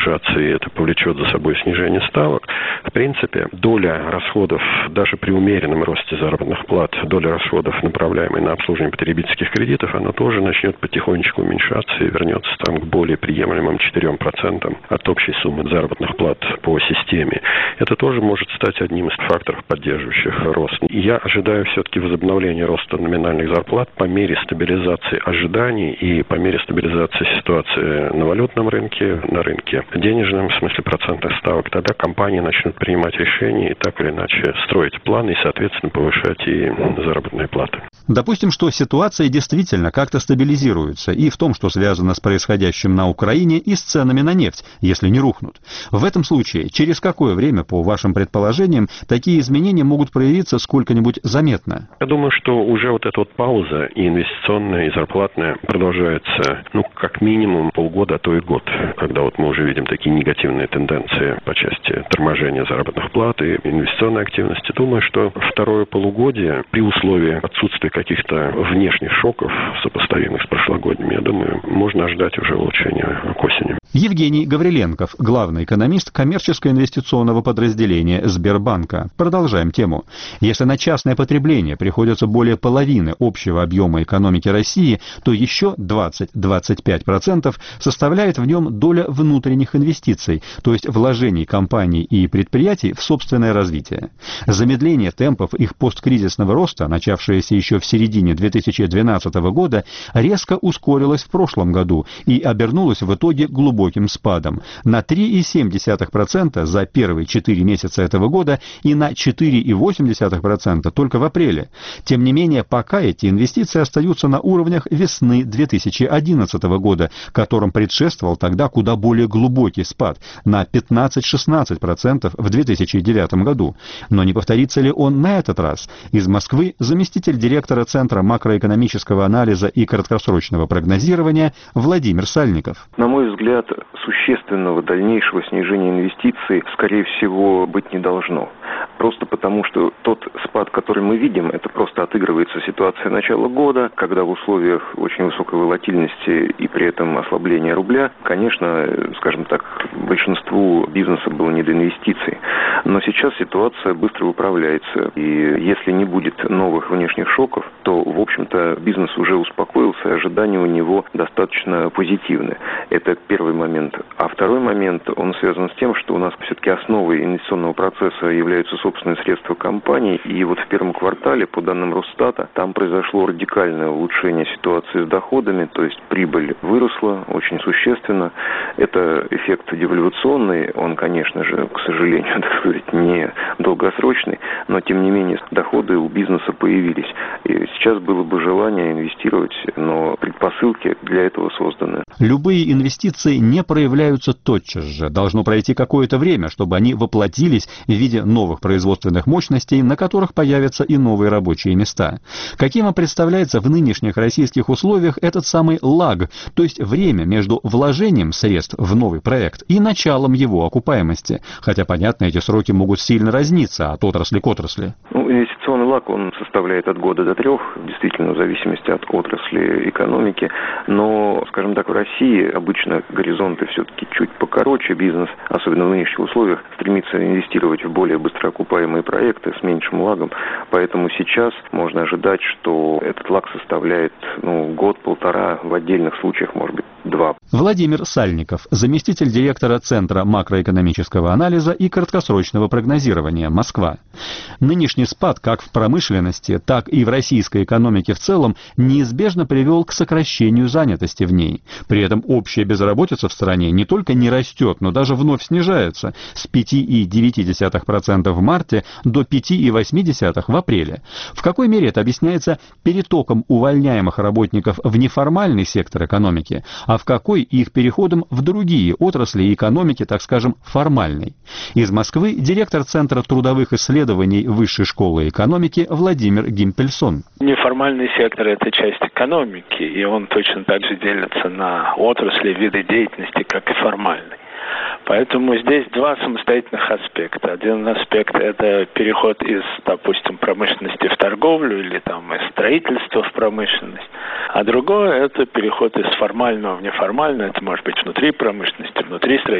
и это повлечет за собой снижение ставок, в принципе, доля расходов, даже при умеренном росте заработных плат, доля расходов, направляемой на обслуживание потребительских кредитов, она тоже начнет потихонечку уменьшаться и вернется там к более приемлемым четырем процентам от общей суммы заработных плат по системе. Это тоже может стать одним из факторов, поддерживающих рост. И я ожидаю все-таки возобновления роста номинальных зарплат по мере стабилизации ожиданий и по мере стабилизации ситуации на валютном рынке, на рынке денежном, в смысле процентных ставок. Тогда компании начнут принимать решения и так или иначе строить планы и, соответственно, повышать и заработные платы. Допустим, что ситуация действительно как-то стабилизируется и в том, что связано с происходящим на Украине, и с ценами на нефть, если не рухнут. В этом случае, через какое время, по вашим предположениям, такие изменения могут проявиться сколько-нибудь заметно? Я думаю, что уже вот эта вот пауза и инвестиционная, и зарплатная продолжается, ну, как минимум полгода, а то и год, когда вот мы уже видим такие негативные тенденции по части торможения заработных плат и инвестиционной активности. Думаю, что второе полугодие, при условии отсутствия каких-то внешних шоков, сопоставимых с прошлогодним, я думаю, можно ожидать уже улучшения к осени. Евгений Гавриленков, главный экономист коммерческо-инвестиционного подразделения Сбербанка. Продолжаем тему. Если на частное потребление приходится более половины общего объема экономики России, то еще двадцать-двадцать пять процентов составляет в нем доля внутренних инвестиций, то есть вложений компаний и предприятий в собственное развитие. Замедление темпов их посткризисного роста, начавшееся еще в середине две тысячи двенадцатого года, резко ускорилось в прошлом году и обернулось в итоге глубоким спадом на три целых семь десятых процента за первые четыре месяца этого года и на четыре целых восемь десятых процента только в апреле. Тем не менее, пока эти инвестиции остаются на уровнях весны две тысячи одиннадцатого года, которым предшествовал тогда куда более глубокий спад на пятнадцать-шестнадцать процентов в две тысячи девятом году. Но не повторится ли он на этот раз? Из Москвы заместитель директора Центра макроэкономического анализа и краткосрочного прогнозирования Владимир Сальников. На мой взгляд, существенного дальнейшего снижения инвестиций, скорее всего, быть не должно. Просто потому, что тот спад, который мы видим, это просто отыгрывается ситуация начала года, когда в условиях очень высокой волатильности и при этом ослабления рубля, конечно, скажем так, большинству бизнеса было не до инвестиций. Но сейчас ситуация быстро выправляется. И если не будет новых внешних шоков, то, в общем-то, бизнес уже успокоился, и ожидания у него достаточно позитивны. Это первый момент. А второй момент, он связан с тем, что у нас все-таки основой инвестиционного процесса являются собственные средства компаний. И вот в первом квартале, по данным Росстата, там произошло радикальное улучшение ситуации с доходами, то есть прибыль выросла очень существенно. Это эффект девальвационный, он, конечно же, к сожалению, так сказать, не долгосрочный, но, тем не менее, доходы у бизнеса появились. И сейчас было бы желание инвестировать, но предпосылки для этого созданы. Любые инвестиции не проявляются тотчас же. Должно пройти какое-то время, чтобы они воплотились в виде новых производственных мощностей, на которых появятся и новые рабочие места. Каким вам представляется в нынешних российских условиях этот самый лаг, то есть время между вложением средств в новый проект и началом его окупаемости? Хотя, понятно, эти сроки могут сильно разниться от отрасли к отрасли. Ну, инвестиционный лаг, он составляет от года до трех, действительно, в зависимости от отрасли экономики. Но, скажем так, в России обычно горизонты все-таки чуть покороче. Бизнес, особенно в нынешних условиях, стремится инвестировать в более быстроокупаемые проекты с меньшим лагом. Поэтому сейчас можно ожидать, что этот лаг составляет ну, год-полтора, в отдельных случаях, может быть, два. Владимир Сальников, заместитель директора Центра макроэкономического анализа и краткосрочного прогнозирования, Москва. Нынешний спад как в промышленности, так и в российской экономике в целом неизбежно привел к сокращению занятости в ней. При этом общая безработица в стране не только не растет, но даже вновь снижается с пяти целых девяти десятых процента в марте до пяти целых восьми десятых в апреле. В какой мере это объясняется перетоком увольняемых работников в неформальный сектор экономики, а в какой их переходом в другие отрасли экономики, так скажем, формальной? Из Москвы директор Центра трудовых исследований Высшей школы экономики Владимир Гимпельсон. Неформальный сектор – это часть экономики, и он точно так же делится на отрасли, виды деятельности, как и формальный. Поэтому здесь два самостоятельных аспекта. Один аспект – это переход из, допустим, промышленности в торговлю или там из строительства в промышленность. А другое – это переход из формального в неформальное. Это может быть внутри промышленности, внутри строительства,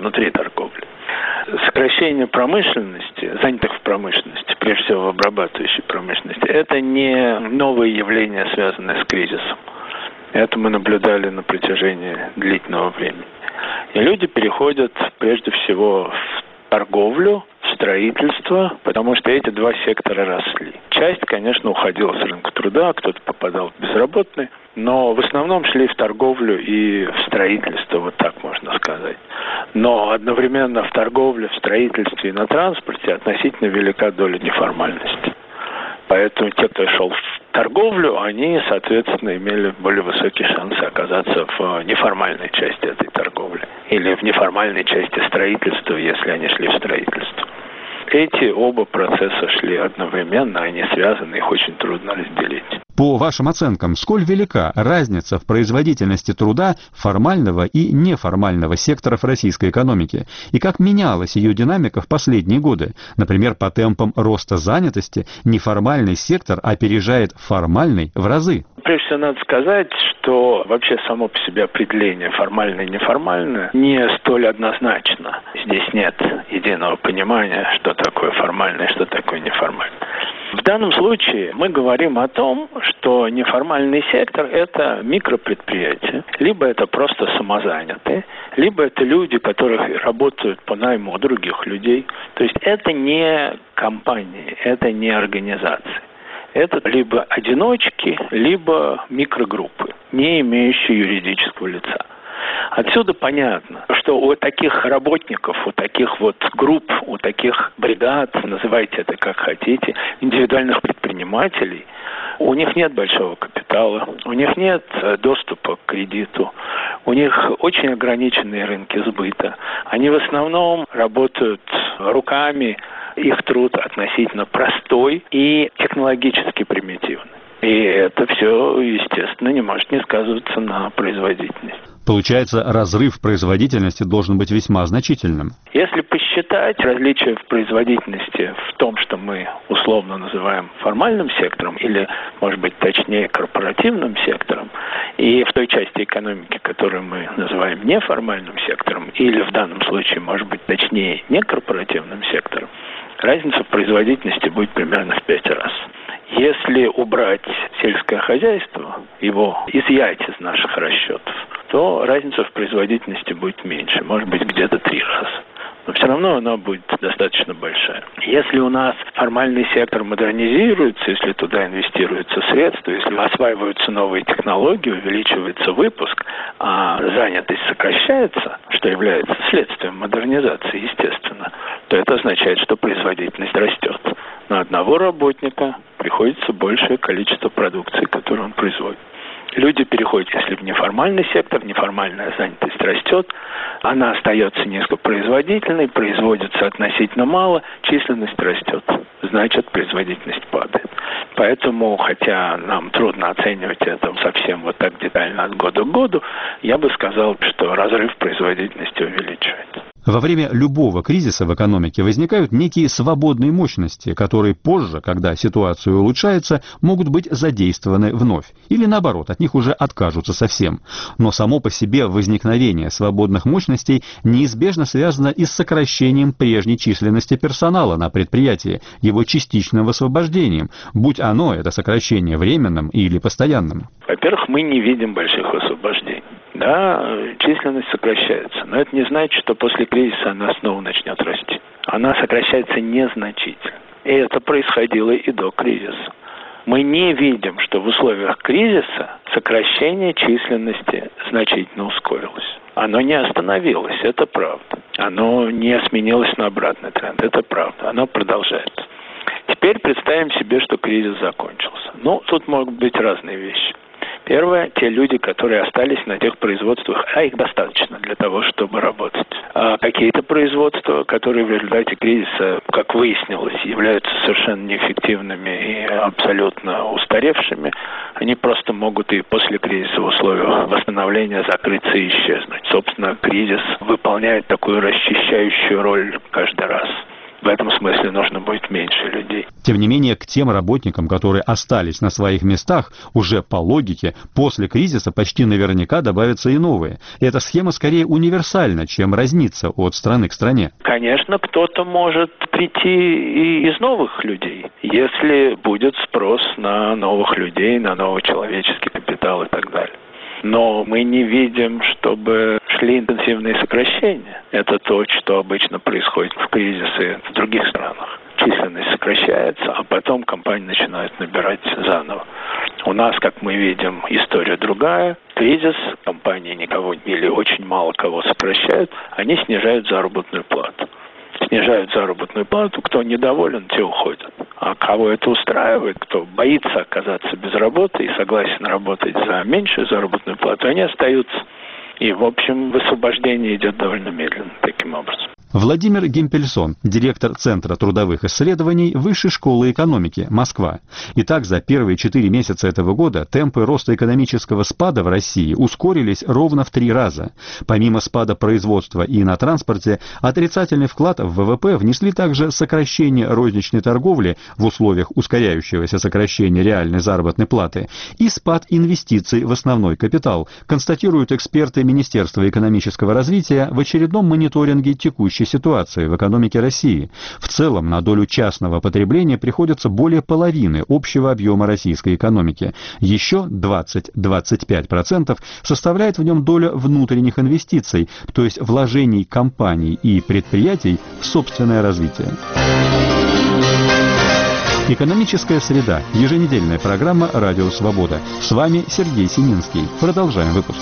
внутри торговли. Сокращение промышленности, занятых в промышленности, прежде всего в обрабатывающей промышленности, это не новое явление, связанное с кризисом. Это мы наблюдали на протяжении длительного времени. И люди переходят прежде всего в торговлю, в строительство, потому что эти два сектора росли. Часть, конечно, уходила с рынка труда, кто-то попадал в безработный, но в основном шли в торговлю и в строительство, вот так можно сказать. Но одновременно в торговле, в строительстве и на транспорте относительно велика доля неформальности. Поэтому те, кто шел в торговлю, они, соответственно, имели более высокие шансы оказаться в неформальной части этой торговли. Или в неформальной части строительства, если они шли в строительство. Эти оба процесса шли одновременно, они связаны, их очень трудно разделить. По вашим оценкам, сколь велика разница в производительности труда формального и неформального секторов российской экономики? И как менялась ее динамика в последние годы? Например, по темпам роста занятости неформальный сектор опережает формальный в разы. Прежде всего, надо сказать, что вообще само по себе определение формальное и неформальное не столь однозначно. Здесь нет единого понимания, что такое формальное и что такое неформальное. В данном случае мы говорим о том, что неформальный сектор – это микропредприятия, либо это просто самозанятые, либо это люди, которые работают по найму других людей. То есть это не компании, это не организации. Это либо одиночки, либо микрогруппы, не имеющие юридического лица. Отсюда понятно, что у таких работников, у таких вот групп, у таких бригад, называйте это как хотите, индивидуальных предпринимателей, у них нет большого капитала, у них нет доступа к кредиту, у них очень ограниченные рынки сбыта. Они в основном работают руками, их труд относительно простой и технологически примитивный. И это все, естественно, не может не сказываться на производительности. Получается, разрыв в производительности должен быть весьма значительным. Если посчитать различия в производительности в том, что мы условно называем формальным сектором, или, может быть, точнее, корпоративным сектором, и в той части экономики, которую мы называем неформальным сектором, или в данном случае, может быть, точнее, некорпоративным сектором, разница в производительности будет примерно в пять раз. Если убрать сельское хозяйство, его изъять из наших расчетов, то разница в производительности будет меньше, может быть, где-то три раза. Но все равно она будет достаточно большая. Если у нас формальный сектор модернизируется, если туда инвестируются средства, если осваиваются новые технологии, увеличивается выпуск, а занятость сокращается, что является следствием модернизации, естественно, то это означает, что производительность растет. На одного работника приходится большее количество продукции, которую он производит. Люди переходят, если в неформальный сектор, неформальная занятость растет, она остается низкопроизводительной, производится относительно мало, численность растет, значит, производительность падает. Поэтому, хотя нам трудно оценивать это совсем вот так детально от года к году, я бы сказал, что разрыв производительности увеличивается. Во время любого кризиса в экономике возникают некие свободные мощности, которые позже, когда ситуация улучшается, могут быть задействованы вновь. Или наоборот, от них уже откажутся совсем. Но само по себе возникновение свободных мощностей неизбежно связано и с сокращением прежней численности персонала на предприятии, его частичным освобождением, будь оно, это сокращение, временным или постоянным. Во-первых, мы не видим больших освобождений. Да, численность сокращается, но это не значит, что после кризиса она снова начнет расти. Она сокращается незначительно. И это происходило и до кризиса. Мы не видим, что в условиях кризиса сокращение численности значительно ускорилось. Оно не остановилось, это правда. Оно не сменилось на обратный тренд, это правда. Оно продолжается. Теперь представим себе, что кризис закончился. Ну, тут могут быть разные вещи. Первое, те люди, которые остались на тех производствах, а их достаточно для того, чтобы работать. А какие-то производства, которые в результате кризиса, как выяснилось, являются совершенно неэффективными и абсолютно устаревшими, они просто могут и после кризиса в условиях восстановления закрыться и исчезнуть. Собственно, кризис выполняет такую расчищающую роль каждый раз. В этом смысле нужно будет меньше людей. Тем не менее, к тем работникам, которые остались на своих местах, уже по логике, после кризиса почти наверняка добавятся и новые. Эта схема скорее универсальна, чем разнится от страны к стране. Конечно, кто-то может прийти и из новых людей, если будет спрос на новых людей, на новый человеческий капитал и так далее. Но мы не видим, чтобы шли интенсивные сокращения. Это то, что обычно происходит в кризисы в других странах. Численность сокращается, а потом компании начинают набирать заново. У нас, как мы видим, история другая. Кризис, компании никого или очень мало кого сокращают, они снижают заработную плату. Снижают заработную плату, кто недоволен, те уходят. А кого это устраивает, кто боится оказаться без работы и согласен работать за меньшую заработную плату, они остаются. И, в общем, высвобождение идет довольно медленно таким образом. Владимир Гемпельсон, директор Центра трудовых исследований Высшей школы экономики, Москва. Итак, за первые четыре месяца этого года темпы роста экономического спада в России ускорились ровно в три раза. Помимо спада производства и на транспорте, отрицательный вклад в ВВП внесли также сокращение розничной торговли в условиях ускоряющегося сокращения реальной заработной платы и спад инвестиций в основной капитал, констатируют эксперты Министерства экономического развития в очередном мониторинге текущей ситуации в экономике России. В целом на долю частного потребления приходится более половины общего объема российской экономики. Еще двадцать-двадцать пять процентов составляет в нем доля внутренних инвестиций, то есть вложений компаний и предприятий в собственное развитие. Экономическая среда. Еженедельная программа «Радио Свобода». С вами Сергей Сининский. Продолжаем выпуск.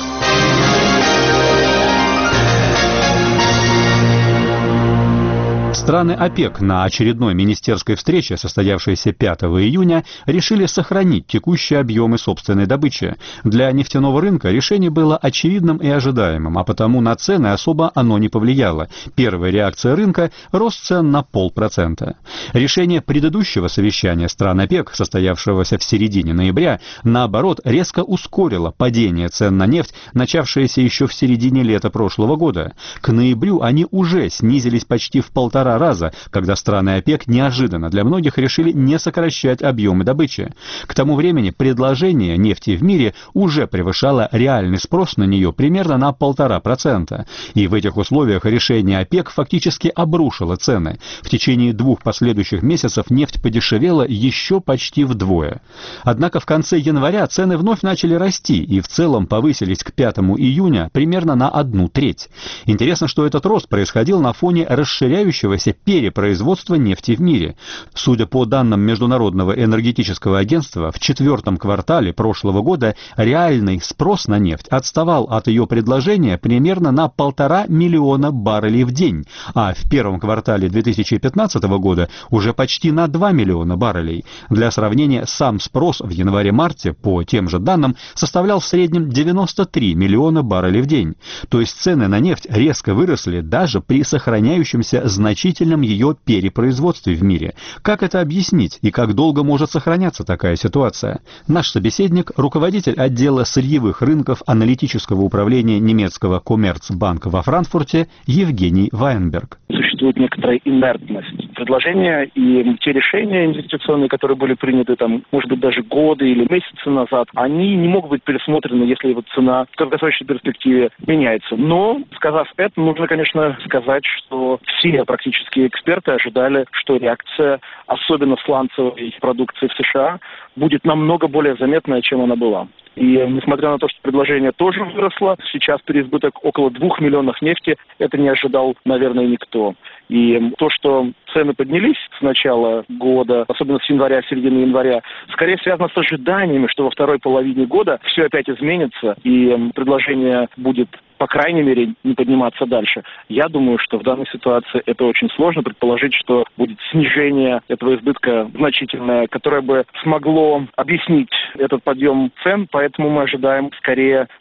Страны ОПЕК на очередной министерской встрече, состоявшейся пятого июня, решили сохранить текущие объемы собственной добычи. Для нефтяного рынка решение было очевидным и ожидаемым, а потому на цены особо оно не повлияло. Первая реакция рынка – рост цен на полпроцента. Решение предыдущего совещания стран ОПЕК, состоявшегося в середине ноября, наоборот, резко ускорило падение цен на нефть, начавшееся еще в середине лета прошлого года. К ноябрю они уже снизились почти в полтора раза, когда страны ОПЕК неожиданно для многих решили не сокращать объемы добычи. К тому времени предложение нефти в мире уже превышало реальный спрос на нее примерно на полтора процента. И в этих условиях решение ОПЕК фактически обрушило цены. В течение двух последующих месяцев нефть подешевела еще почти вдвое. Однако в конце января цены вновь начали расти и в целом повысились к пятому июня примерно на одну треть. Интересно, что этот рост происходил на фоне расширяющегося перепроизводства нефти в мире. Судя по данным Международного энергетического агентства, в четвертом квартале прошлого года реальный спрос на нефть отставал от ее предложения примерно на полтора миллиона баррелей в день, а в первом квартале две тысячи пятнадцатого года уже почти на два миллиона баррелей. Для сравнения, сам спрос в январе-марте по тем же данным составлял в среднем девяносто три миллиона баррелей в день. То есть цены на нефть резко выросли даже при сохраняющемся значительном ее перепроизводстве в мире. Как это объяснить и как долго может сохраняться такая ситуация? Наш собеседник, руководитель отдела сырьевых рынков аналитического управления немецкого Коммерцбанка во Франкфурте Евгений Вайнберг. Существует некоторая инертность. Предложения и те решения инвестиционные, которые были приняты, там, может быть, даже годы или месяцы назад, они не могут быть пересмотрены, если вот цена в краткосрочной перспективе меняется. Но, сказав это, нужно, конечно, сказать, что все практически эксперты ожидали, что реакция, особенно сланцевой продукции в США, будет намного более заметная, чем она была. И несмотря на то, что предложение тоже выросло, сейчас переизбыток около двух миллионов нефти, это не ожидал, наверное, никто. И то, что цены поднялись с начала года, особенно с января, середины января, скорее связано с ожиданиями, что во второй половине года все опять изменится, и предложение будет, по крайней мере, не подниматься дальше. Я думаю, что в данной ситуации это очень сложно предположить, что будет снижение этого избытка значительное, которое бы смогло объяснить этот подъем цен, поэтому мы ожидаем скорее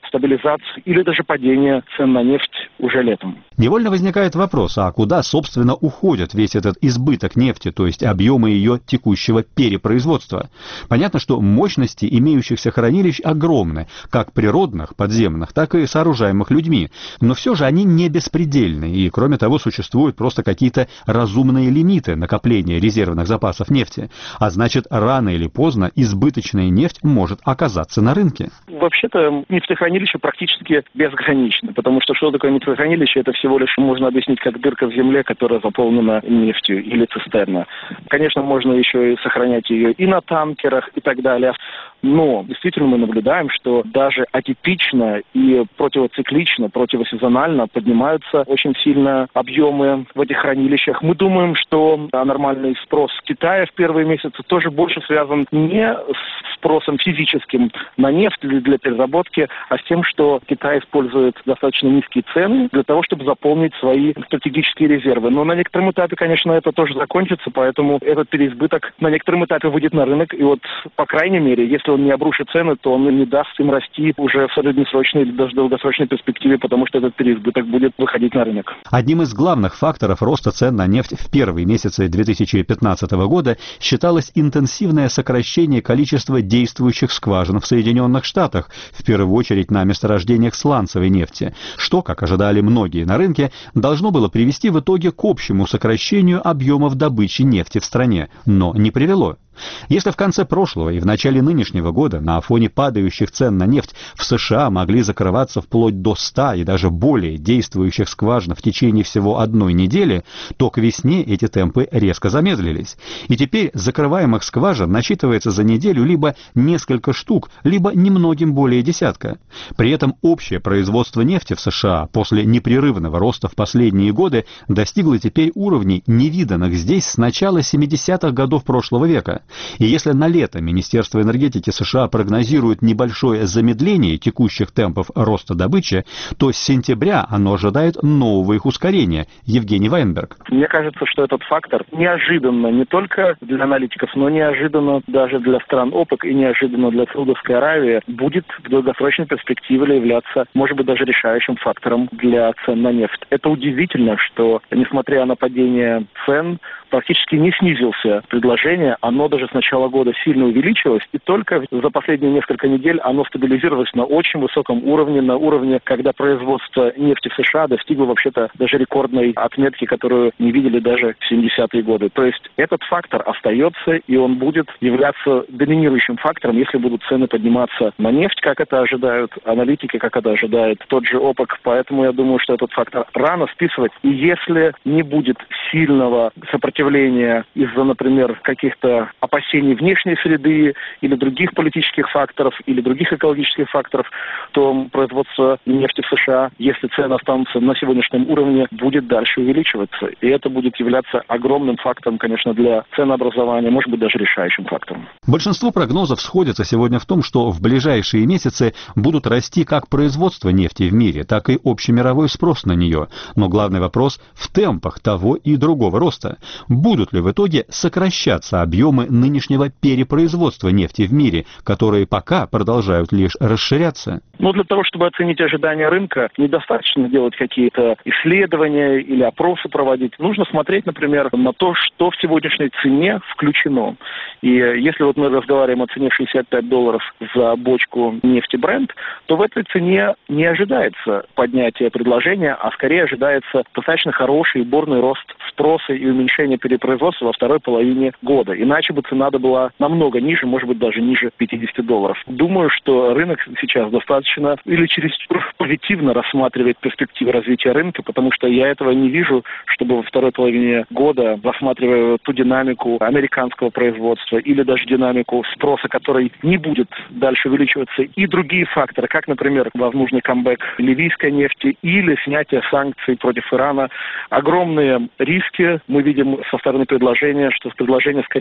стабилизацию или даже падение цен на нефть уже летом. Невольно возникает вопрос, а куда, собственно, уходит весь этот избыток нефти, то есть объемы ее текущего перепроизводства? Понятно, что мощности имеющихся хранилищ огромны, как природных, подземных, так и сооружаемых людьми, но все же они не беспредельны, и, кроме того, существуют просто какие-то разумные лимиты накопления резервных запасов нефти, а значит, рано или поздно избыточная нефть может оказаться на рынке. Вообще-то нефтехранилище практически безгранично, потому что что такое нефтехранилище, это всего лишь можно объяснить как дырка в земле, которая заполнена нефтью, или цистерна. Конечно, можно еще и сохранять ее и на танкерах и так далее. Но действительно мы наблюдаем, что даже атипично и противоциклично, противосезонально поднимаются очень сильно объемы в этих хранилищах. Мы думаем, что нормальный спрос Китая в первые месяцы тоже больше связан не с спросом физическим на нефть для переработки, а с тем, что Китай использует достаточно низкие цены для того, чтобы заполнить свои стратегические резервы. Но на некотором этапе, конечно, это тоже закончится, поэтому этот переизбыток на некотором этапе выйдет на рынок. И вот, по крайней мере, если он не обрушит цены, то он не даст им расти уже в среднесрочной или даже долгосрочной перспективе, потому что этот переизбыток будет выходить на рынок. Одним из главных факторов роста цен на нефть в первые месяцы две тысячи пятнадцатого года считалось интенсивное сокращение количества действующих скважин в Соединенных Штатах, в первую очередь на месторождениях сланцевой нефти, что, как ожидали многие на рынке, должно было привести в итоге к общему сокращению объемов добычи нефти в стране, но не привело. Если в конце прошлого и в начале нынешнего года на фоне падающих цен на нефть в США могли закрываться вплоть до ста и даже более действующих скважин в течение всего одной недели, то к весне эти темпы резко замедлились. И теперь закрываемых скважин насчитывается за неделю либо несколько штук, либо немногим более десятка. При этом общее производство нефти в США после непрерывного роста в последние годы достигло теперь уровней, невиданных здесь с начала семидесятых годов прошлого века. И если на лето Министерство энергетики США прогнозирует небольшое замедление текущих темпов роста добычи, то с сентября оно ожидает нового их ускорения. Евгений Вайнберг. Мне кажется, что этот фактор неожиданно не только для аналитиков, но неожиданно даже для стран ОПЕК и неожиданно для Саудовской Аравии будет в долгосрочной перспективе являться, может быть, даже решающим фактором для цен на нефть. Это удивительно, что, несмотря на падение цен, практически не снизился предложение, оно даже с начала года сильно увеличилось, и только за последние несколько недель оно стабилизировалось на очень высоком уровне, на уровне, когда производство нефти в США достигло вообще-то даже рекордной отметки, которую не видели даже в семидесятые годы. То есть этот фактор остается, и он будет являться доминирующим фактором, если будут цены подниматься на нефть, как это ожидают аналитики, как это ожидает тот же ОПЕК. Поэтому я думаю, что этот фактор рано списывать. И если не будет сильного сопротивления из-за, например, каких-то опасений внешней среды или других политических факторов, или других экологических факторов, то производство нефти в США, если цены останутся на сегодняшнем уровне, будет дальше увеличиваться. И это будет являться огромным фактором, конечно, для ценообразования, может быть, даже решающим фактором. Большинство прогнозов сходятся сегодня в том, что в ближайшие месяцы будут расти как производство нефти в мире, так и общемировой спрос на нее. Но главный вопрос в темпах того и другого роста. Будут ли в итоге сокращаться объемы нынешнего перепроизводства нефти в мире, которые пока продолжают лишь расширяться? Но для того, чтобы оценить ожидания рынка, недостаточно делать какие-то исследования или опросы проводить. Нужно смотреть, например, на то, что в сегодняшней цене включено. И если вот мы разговариваем о цене шестьдесят пять долларов за бочку нефти Brent, то в этой цене не ожидается поднятие предложения, а скорее ожидается достаточно хороший бурный рост спроса и уменьшение перепроизводства во второй половине года. Иначе бы цена была намного ниже, может быть, даже ниже пятидесяти долларов. Думаю, что рынок сейчас достаточно или чересчур позитивно рассматривает перспективы развития рынка, потому что я этого не вижу, чтобы во второй половине года, рассматривая ту динамику американского производства или даже динамику спроса, который не будет дальше увеличиваться, и другие факторы, как, например, возможный камбэк ливийской нефти или снятие санкций против Ирана. Огромные риски мы видим со стороны предложения, что предложение скорее увеличит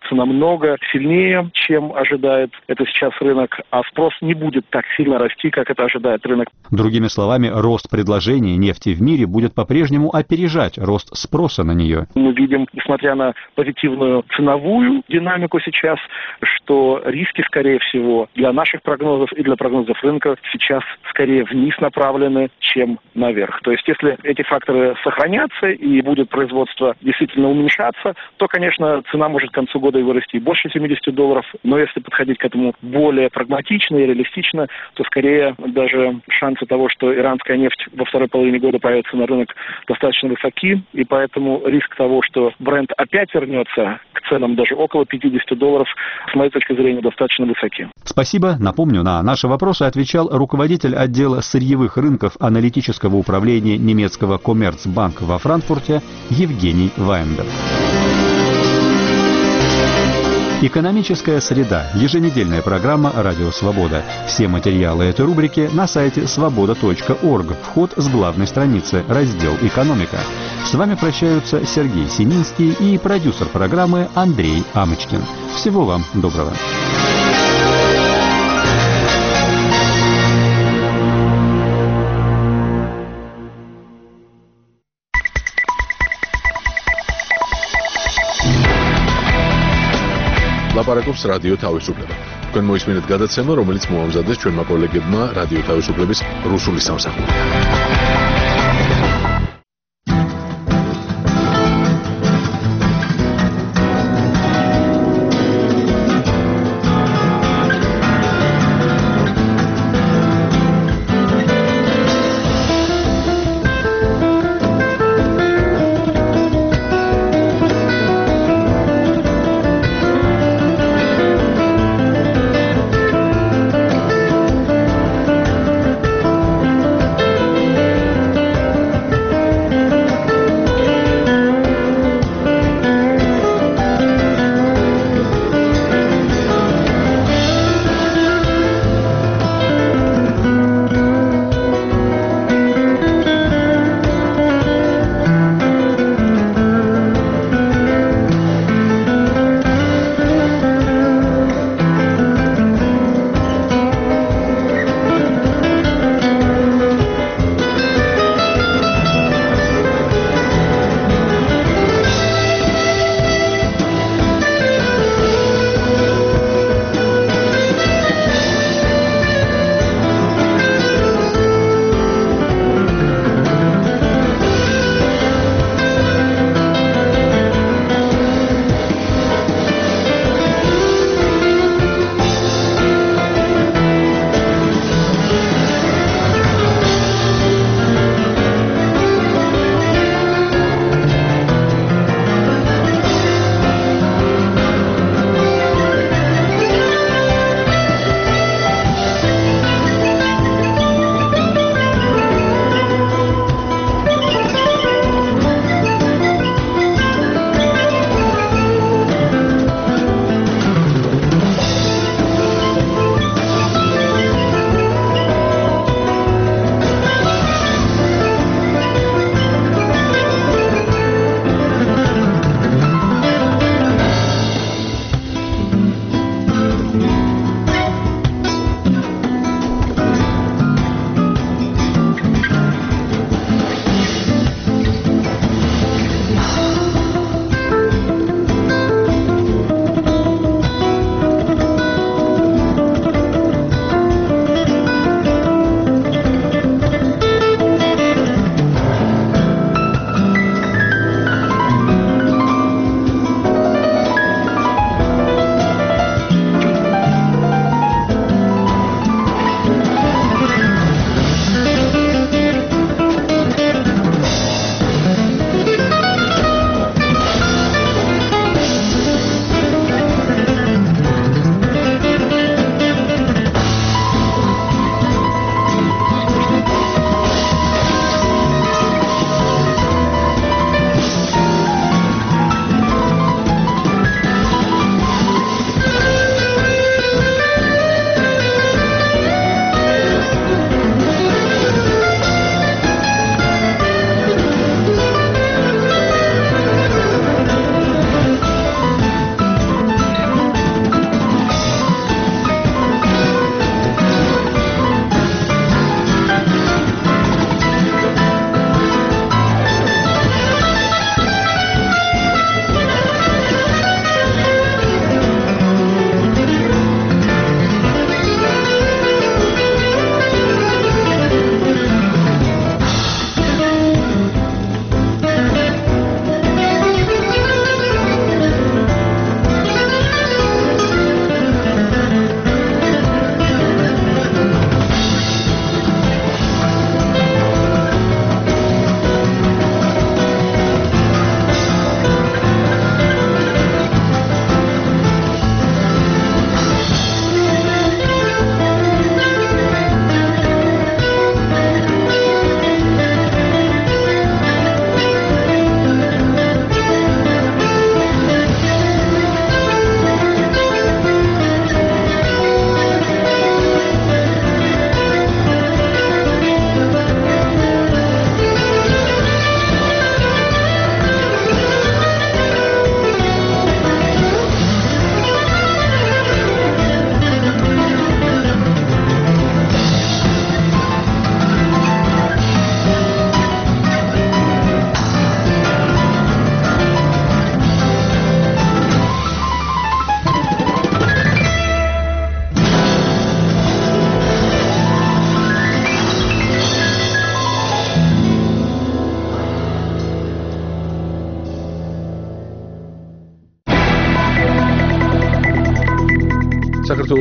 вырастется намного сильнее, чем ожидает это сейчас рынок, а спрос не будет так сильно расти, как это ожидает рынок. Другими словами, рост предложений нефти в мире будет по-прежнему опережать рост спроса на нее. Мы видим, несмотря на позитивную ценовую динамику сейчас, что риски, скорее всего, для наших прогнозов и для прогнозов рынка сейчас скорее вниз направлены, чем наверх. То есть, если эти факторы сохранятся и будет производство действительно уменьшаться, то, конечно, цена может к концу года и вырасти больше семьдесят долларов. Но если подходить к этому более прагматично и реалистично, то скорее даже шансы того, что иранская нефть во второй половине года появится на рынок, достаточно высоки. И поэтому риск того, что бренд опять вернется к ценам даже около пятьдесят долларов, с моей точки зрения, достаточно высоки. Спасибо. Напомню, на наши вопросы отвечал руководитель отдела сырьевых рынков аналитического управления немецкого Коммерцбанка во Франкфурте Евгений Вайндер. Экономическая среда. Еженедельная программа «Радио Свобода». Все материалы этой рубрики на сайте свобода точка орг. Вход с главной страницы. Раздел «Экономика». С вами прощаются Сергей Сининский и продюсер программы Андрей Амочкин. Всего вам доброго. ლაპარაკობს რადიო თავისუფლება. თქვენ მოისმინეთ გადაცემა, რომელიც მოამზადეს ჩვენმა კოლეგებმა რადიო თავისუფლების რუსული სამსახური.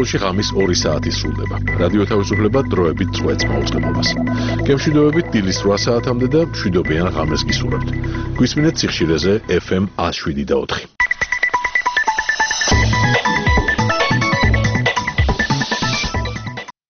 საქართველოში ღამის ორი საათი სრულდება. რადიო თავისუფლება დროებით წვეთს მაუწყებლობას. გემშვიდობებით დილის რვა საათამდე და მშვიდობიან ღამეს გისურვებთ. გვისმინეთ სიხშირეზე ეფ ემ one oh seven და four.